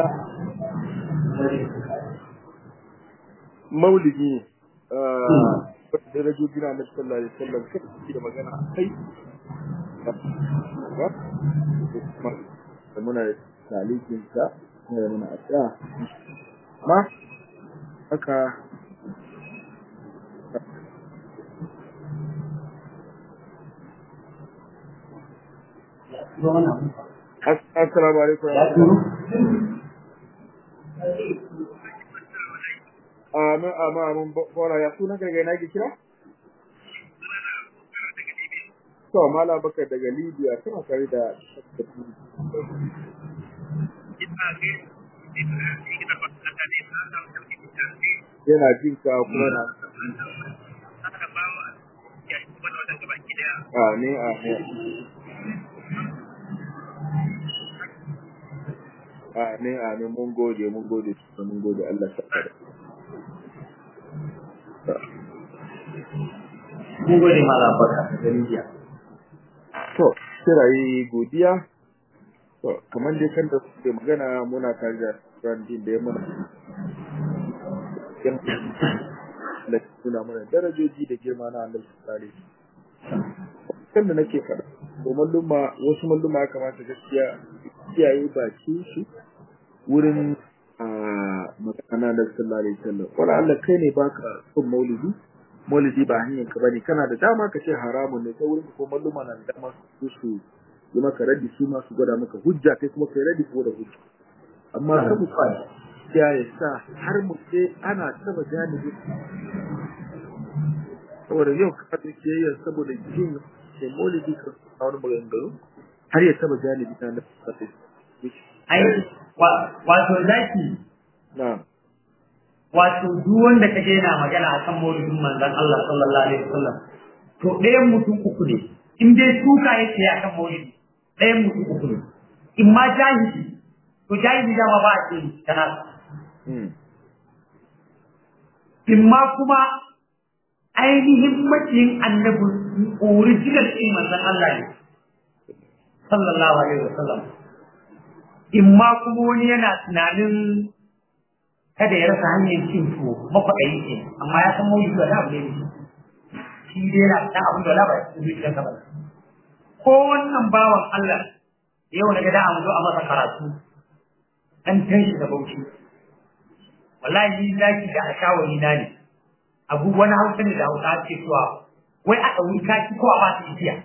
maulidi eh da rajoji na Annabi sallallahu alaihi wasallam kai da magana kai da muna talikin sa da muna addu'a ma haka assalamu alaikum Amin, amin, amin, bora ya suna daga ina ki kira? To, Mala Bakar daga Libya, kana tare da yana jin ka kuma na a ne a ne a ne a ne mun gode mun gode mun gode Allah ya
mun gode Mala Bakar da Libya.
To, kirayi godiya. To, kamar dai kan da suke magana muna tare da branding da ya mana. Da suna mana darajoji da girma na Allah tsare. Kan da nake faɗa, to malluma wasu malluma ya kamata gaskiya kiyaye baki shi wurin a magana da sallallahu alaihi wasallam. Wala Allah kai ne baka son maulidi. Maulidi ba hanyar ka bane kana da dama ka ce haramun ne sai wurin ko malluma na da dama su su yi maka raddi su ma su gwada maka hujja kai kuma kai raddi ko da hujja amma sabu fa ya sa har mu sai ana taba janibi saboda yau ka ce ke saboda jin sai maulidi ka wani maganganu har ya taba janibi ta da sai
ai wato zaki
na
wato duk wanda kaje yana magana akan maulidin manzon Allah sallallahu alaihi wasallam to ɗayan mutum uku ne in dai suka yake akan maulidi ɗayan mutum uku ne in ma jahili to jahili da ma ba a ce kana in ma kuma ainihin maciyin annabi original ɗin manzon Allah ne sallallahu alaihi wasallam in ma kuma wani yana tunanin kada ya rasa hanyar cin tuwo makwaɗayi ce amma ya san mawuyi wala abu ne shi dai yana ta abin da wala ba ya zuciya ka ba ko wannan bawan Allah yau na gada an zo a masa karatu an tashi da bauchi wallahi ni zaki da ashawari na ne abu wani hausa ne da hausa ce cewa wai a ɗauri kaki ko a ba su igiya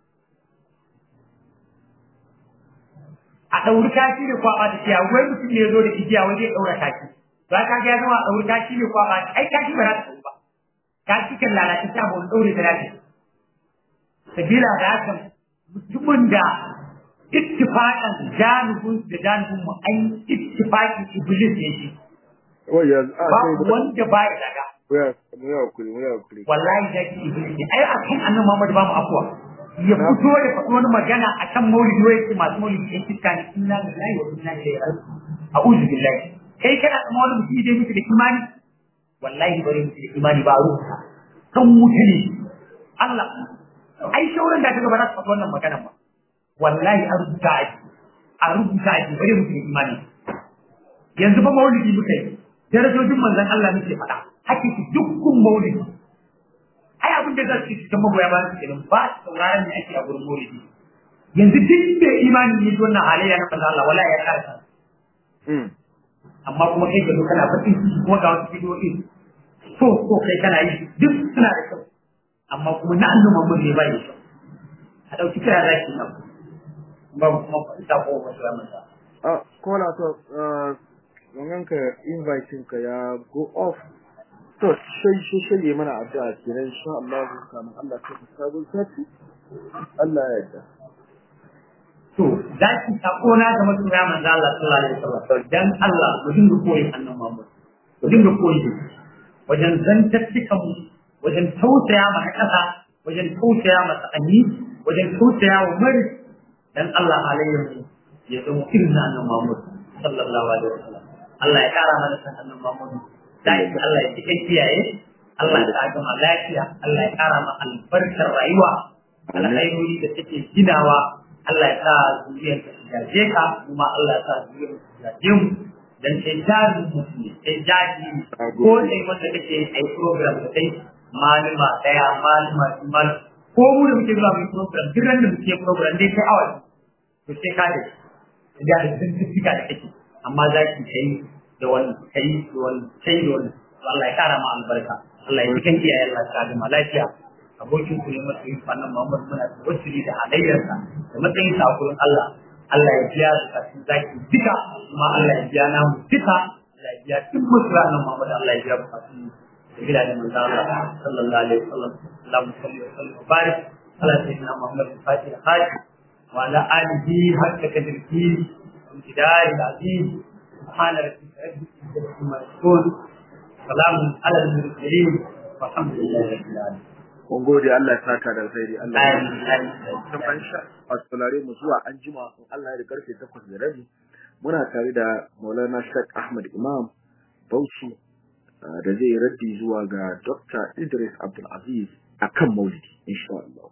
a ɗauri kaki ne ko a ba su igiya wai mutum ne ya zo da igiya wai zai ɗaura kaki ba ka ga zama a ɗauri kaki ne ko a ba ai kaki ba za ta ɗauri ba kaki kan lalace ta ba wani ɗaure ta dace sabila da haka mutumin da ittifaqan janibun da janibun mu an ittifaqi iblis ne shi ba wanda ba ya daga
mu ya kuri mu ya kuri
wallahi da ki iblis ne ai akan annabi Muhammad ba mu afwa ya fito da faɗi wani magana akan maulidi wai ce masu maulidi ɗin fiska ne inna lillahi wa inna ilaihi raji'un a'udhu billahi kai kana da wani mutum da mutu da imani wallahi bare mutu da imani ba ruwa kan wuta ne Allah ai shauran da kaga ba za su faɗi wannan magana ba wallahi a rubuta a a rubuta a bare mutu da imani yanzu ba maulidi muka yi darajojin manzon Allah muke faɗa hakiki dukkan maulidi ai abin da zai ci kuma goya ba su kenan ba sauraron ne ake a gurin maulidi yanzu duk da imani ne wannan halayya na manzon Allah wallahi ya karanta mm amma kuma kai ka zo kana faɗin kuma ga wasu bidiyoyi so so kai kana yi duk suna da kyau amma kuma na annabi Muhammad ne bai kyau a dauki kira zaki nan babu kuma ita ko wasu ya manta
ah kola to wannan ka invite ka ya go off to sai sai sai mana addu'a kenan insha Allah kamar Allah ta sabon sati Allah ya yarda
to zaki sako na ga masoya manzo Allah sallallahu alaihi wasallam dan Allah mu dinga koyi annabi Muhammad mu dinga koyi wajen zantattukan mu wajen tausaya ma kasa wajen tausaya ma sa'ani wajen tausaya wa mari dan Allah alaihi ya zama irin annabi Muhammad sallallahu alaihi wasallam Allah ya kara mana san annabi Muhammad zaki Allah ya cike kiyaye Allah ya sa gama lafiya Allah ya kara ma albarkar rayuwa alkhairori da take ginawa Allah ya sa zuriyar ta gaje ka kuma Allah ya sa zuriyar ta gaje mu dan sai jari mutum sai jari ko sai wanda kake ai program da kai malama daya malama mal ko mu da muke zuwa mu program duk ran da muke program dai sai awa to sai ka da da certificate da kake amma zaki kai da wannan kai da wannan kai da wannan Allah ya kara ma albarka Allah ya cikin iyayen Allah ta ga lafiya abokin ku ne mutum fannin Muhammad muna tawassuli da halayyarsa da matsayin sa gurin Allah Allah ya biya su kafin zaki duka kuma Allah ya biya namu duka Allah ya biya duk musulmanin Muhammad Allah ya biya bukatun da gida da manzo Allah sallallahu alaihi wasallam Allahumma salli wa sallim wa barik ala sayyidina Muhammad al-Fatih al-Hajj wa ala alihi hakka kadrihi امتداد العزيز سبحان ربك رب العزة عما يصفون سلام على المرسلين والحمد لله رب العالمين.
Mun gode Allah ya saka da alkhairi Allah ya kuma insha Allah mu zuwa anjima in Allah ya da karfe takwas da rabi muna tare da Maulana Sheikh Ahmad Imam Bauchi da zai raddi zuwa ga Doctor Idris Abdul Aziz akan Maulidi insha Allah.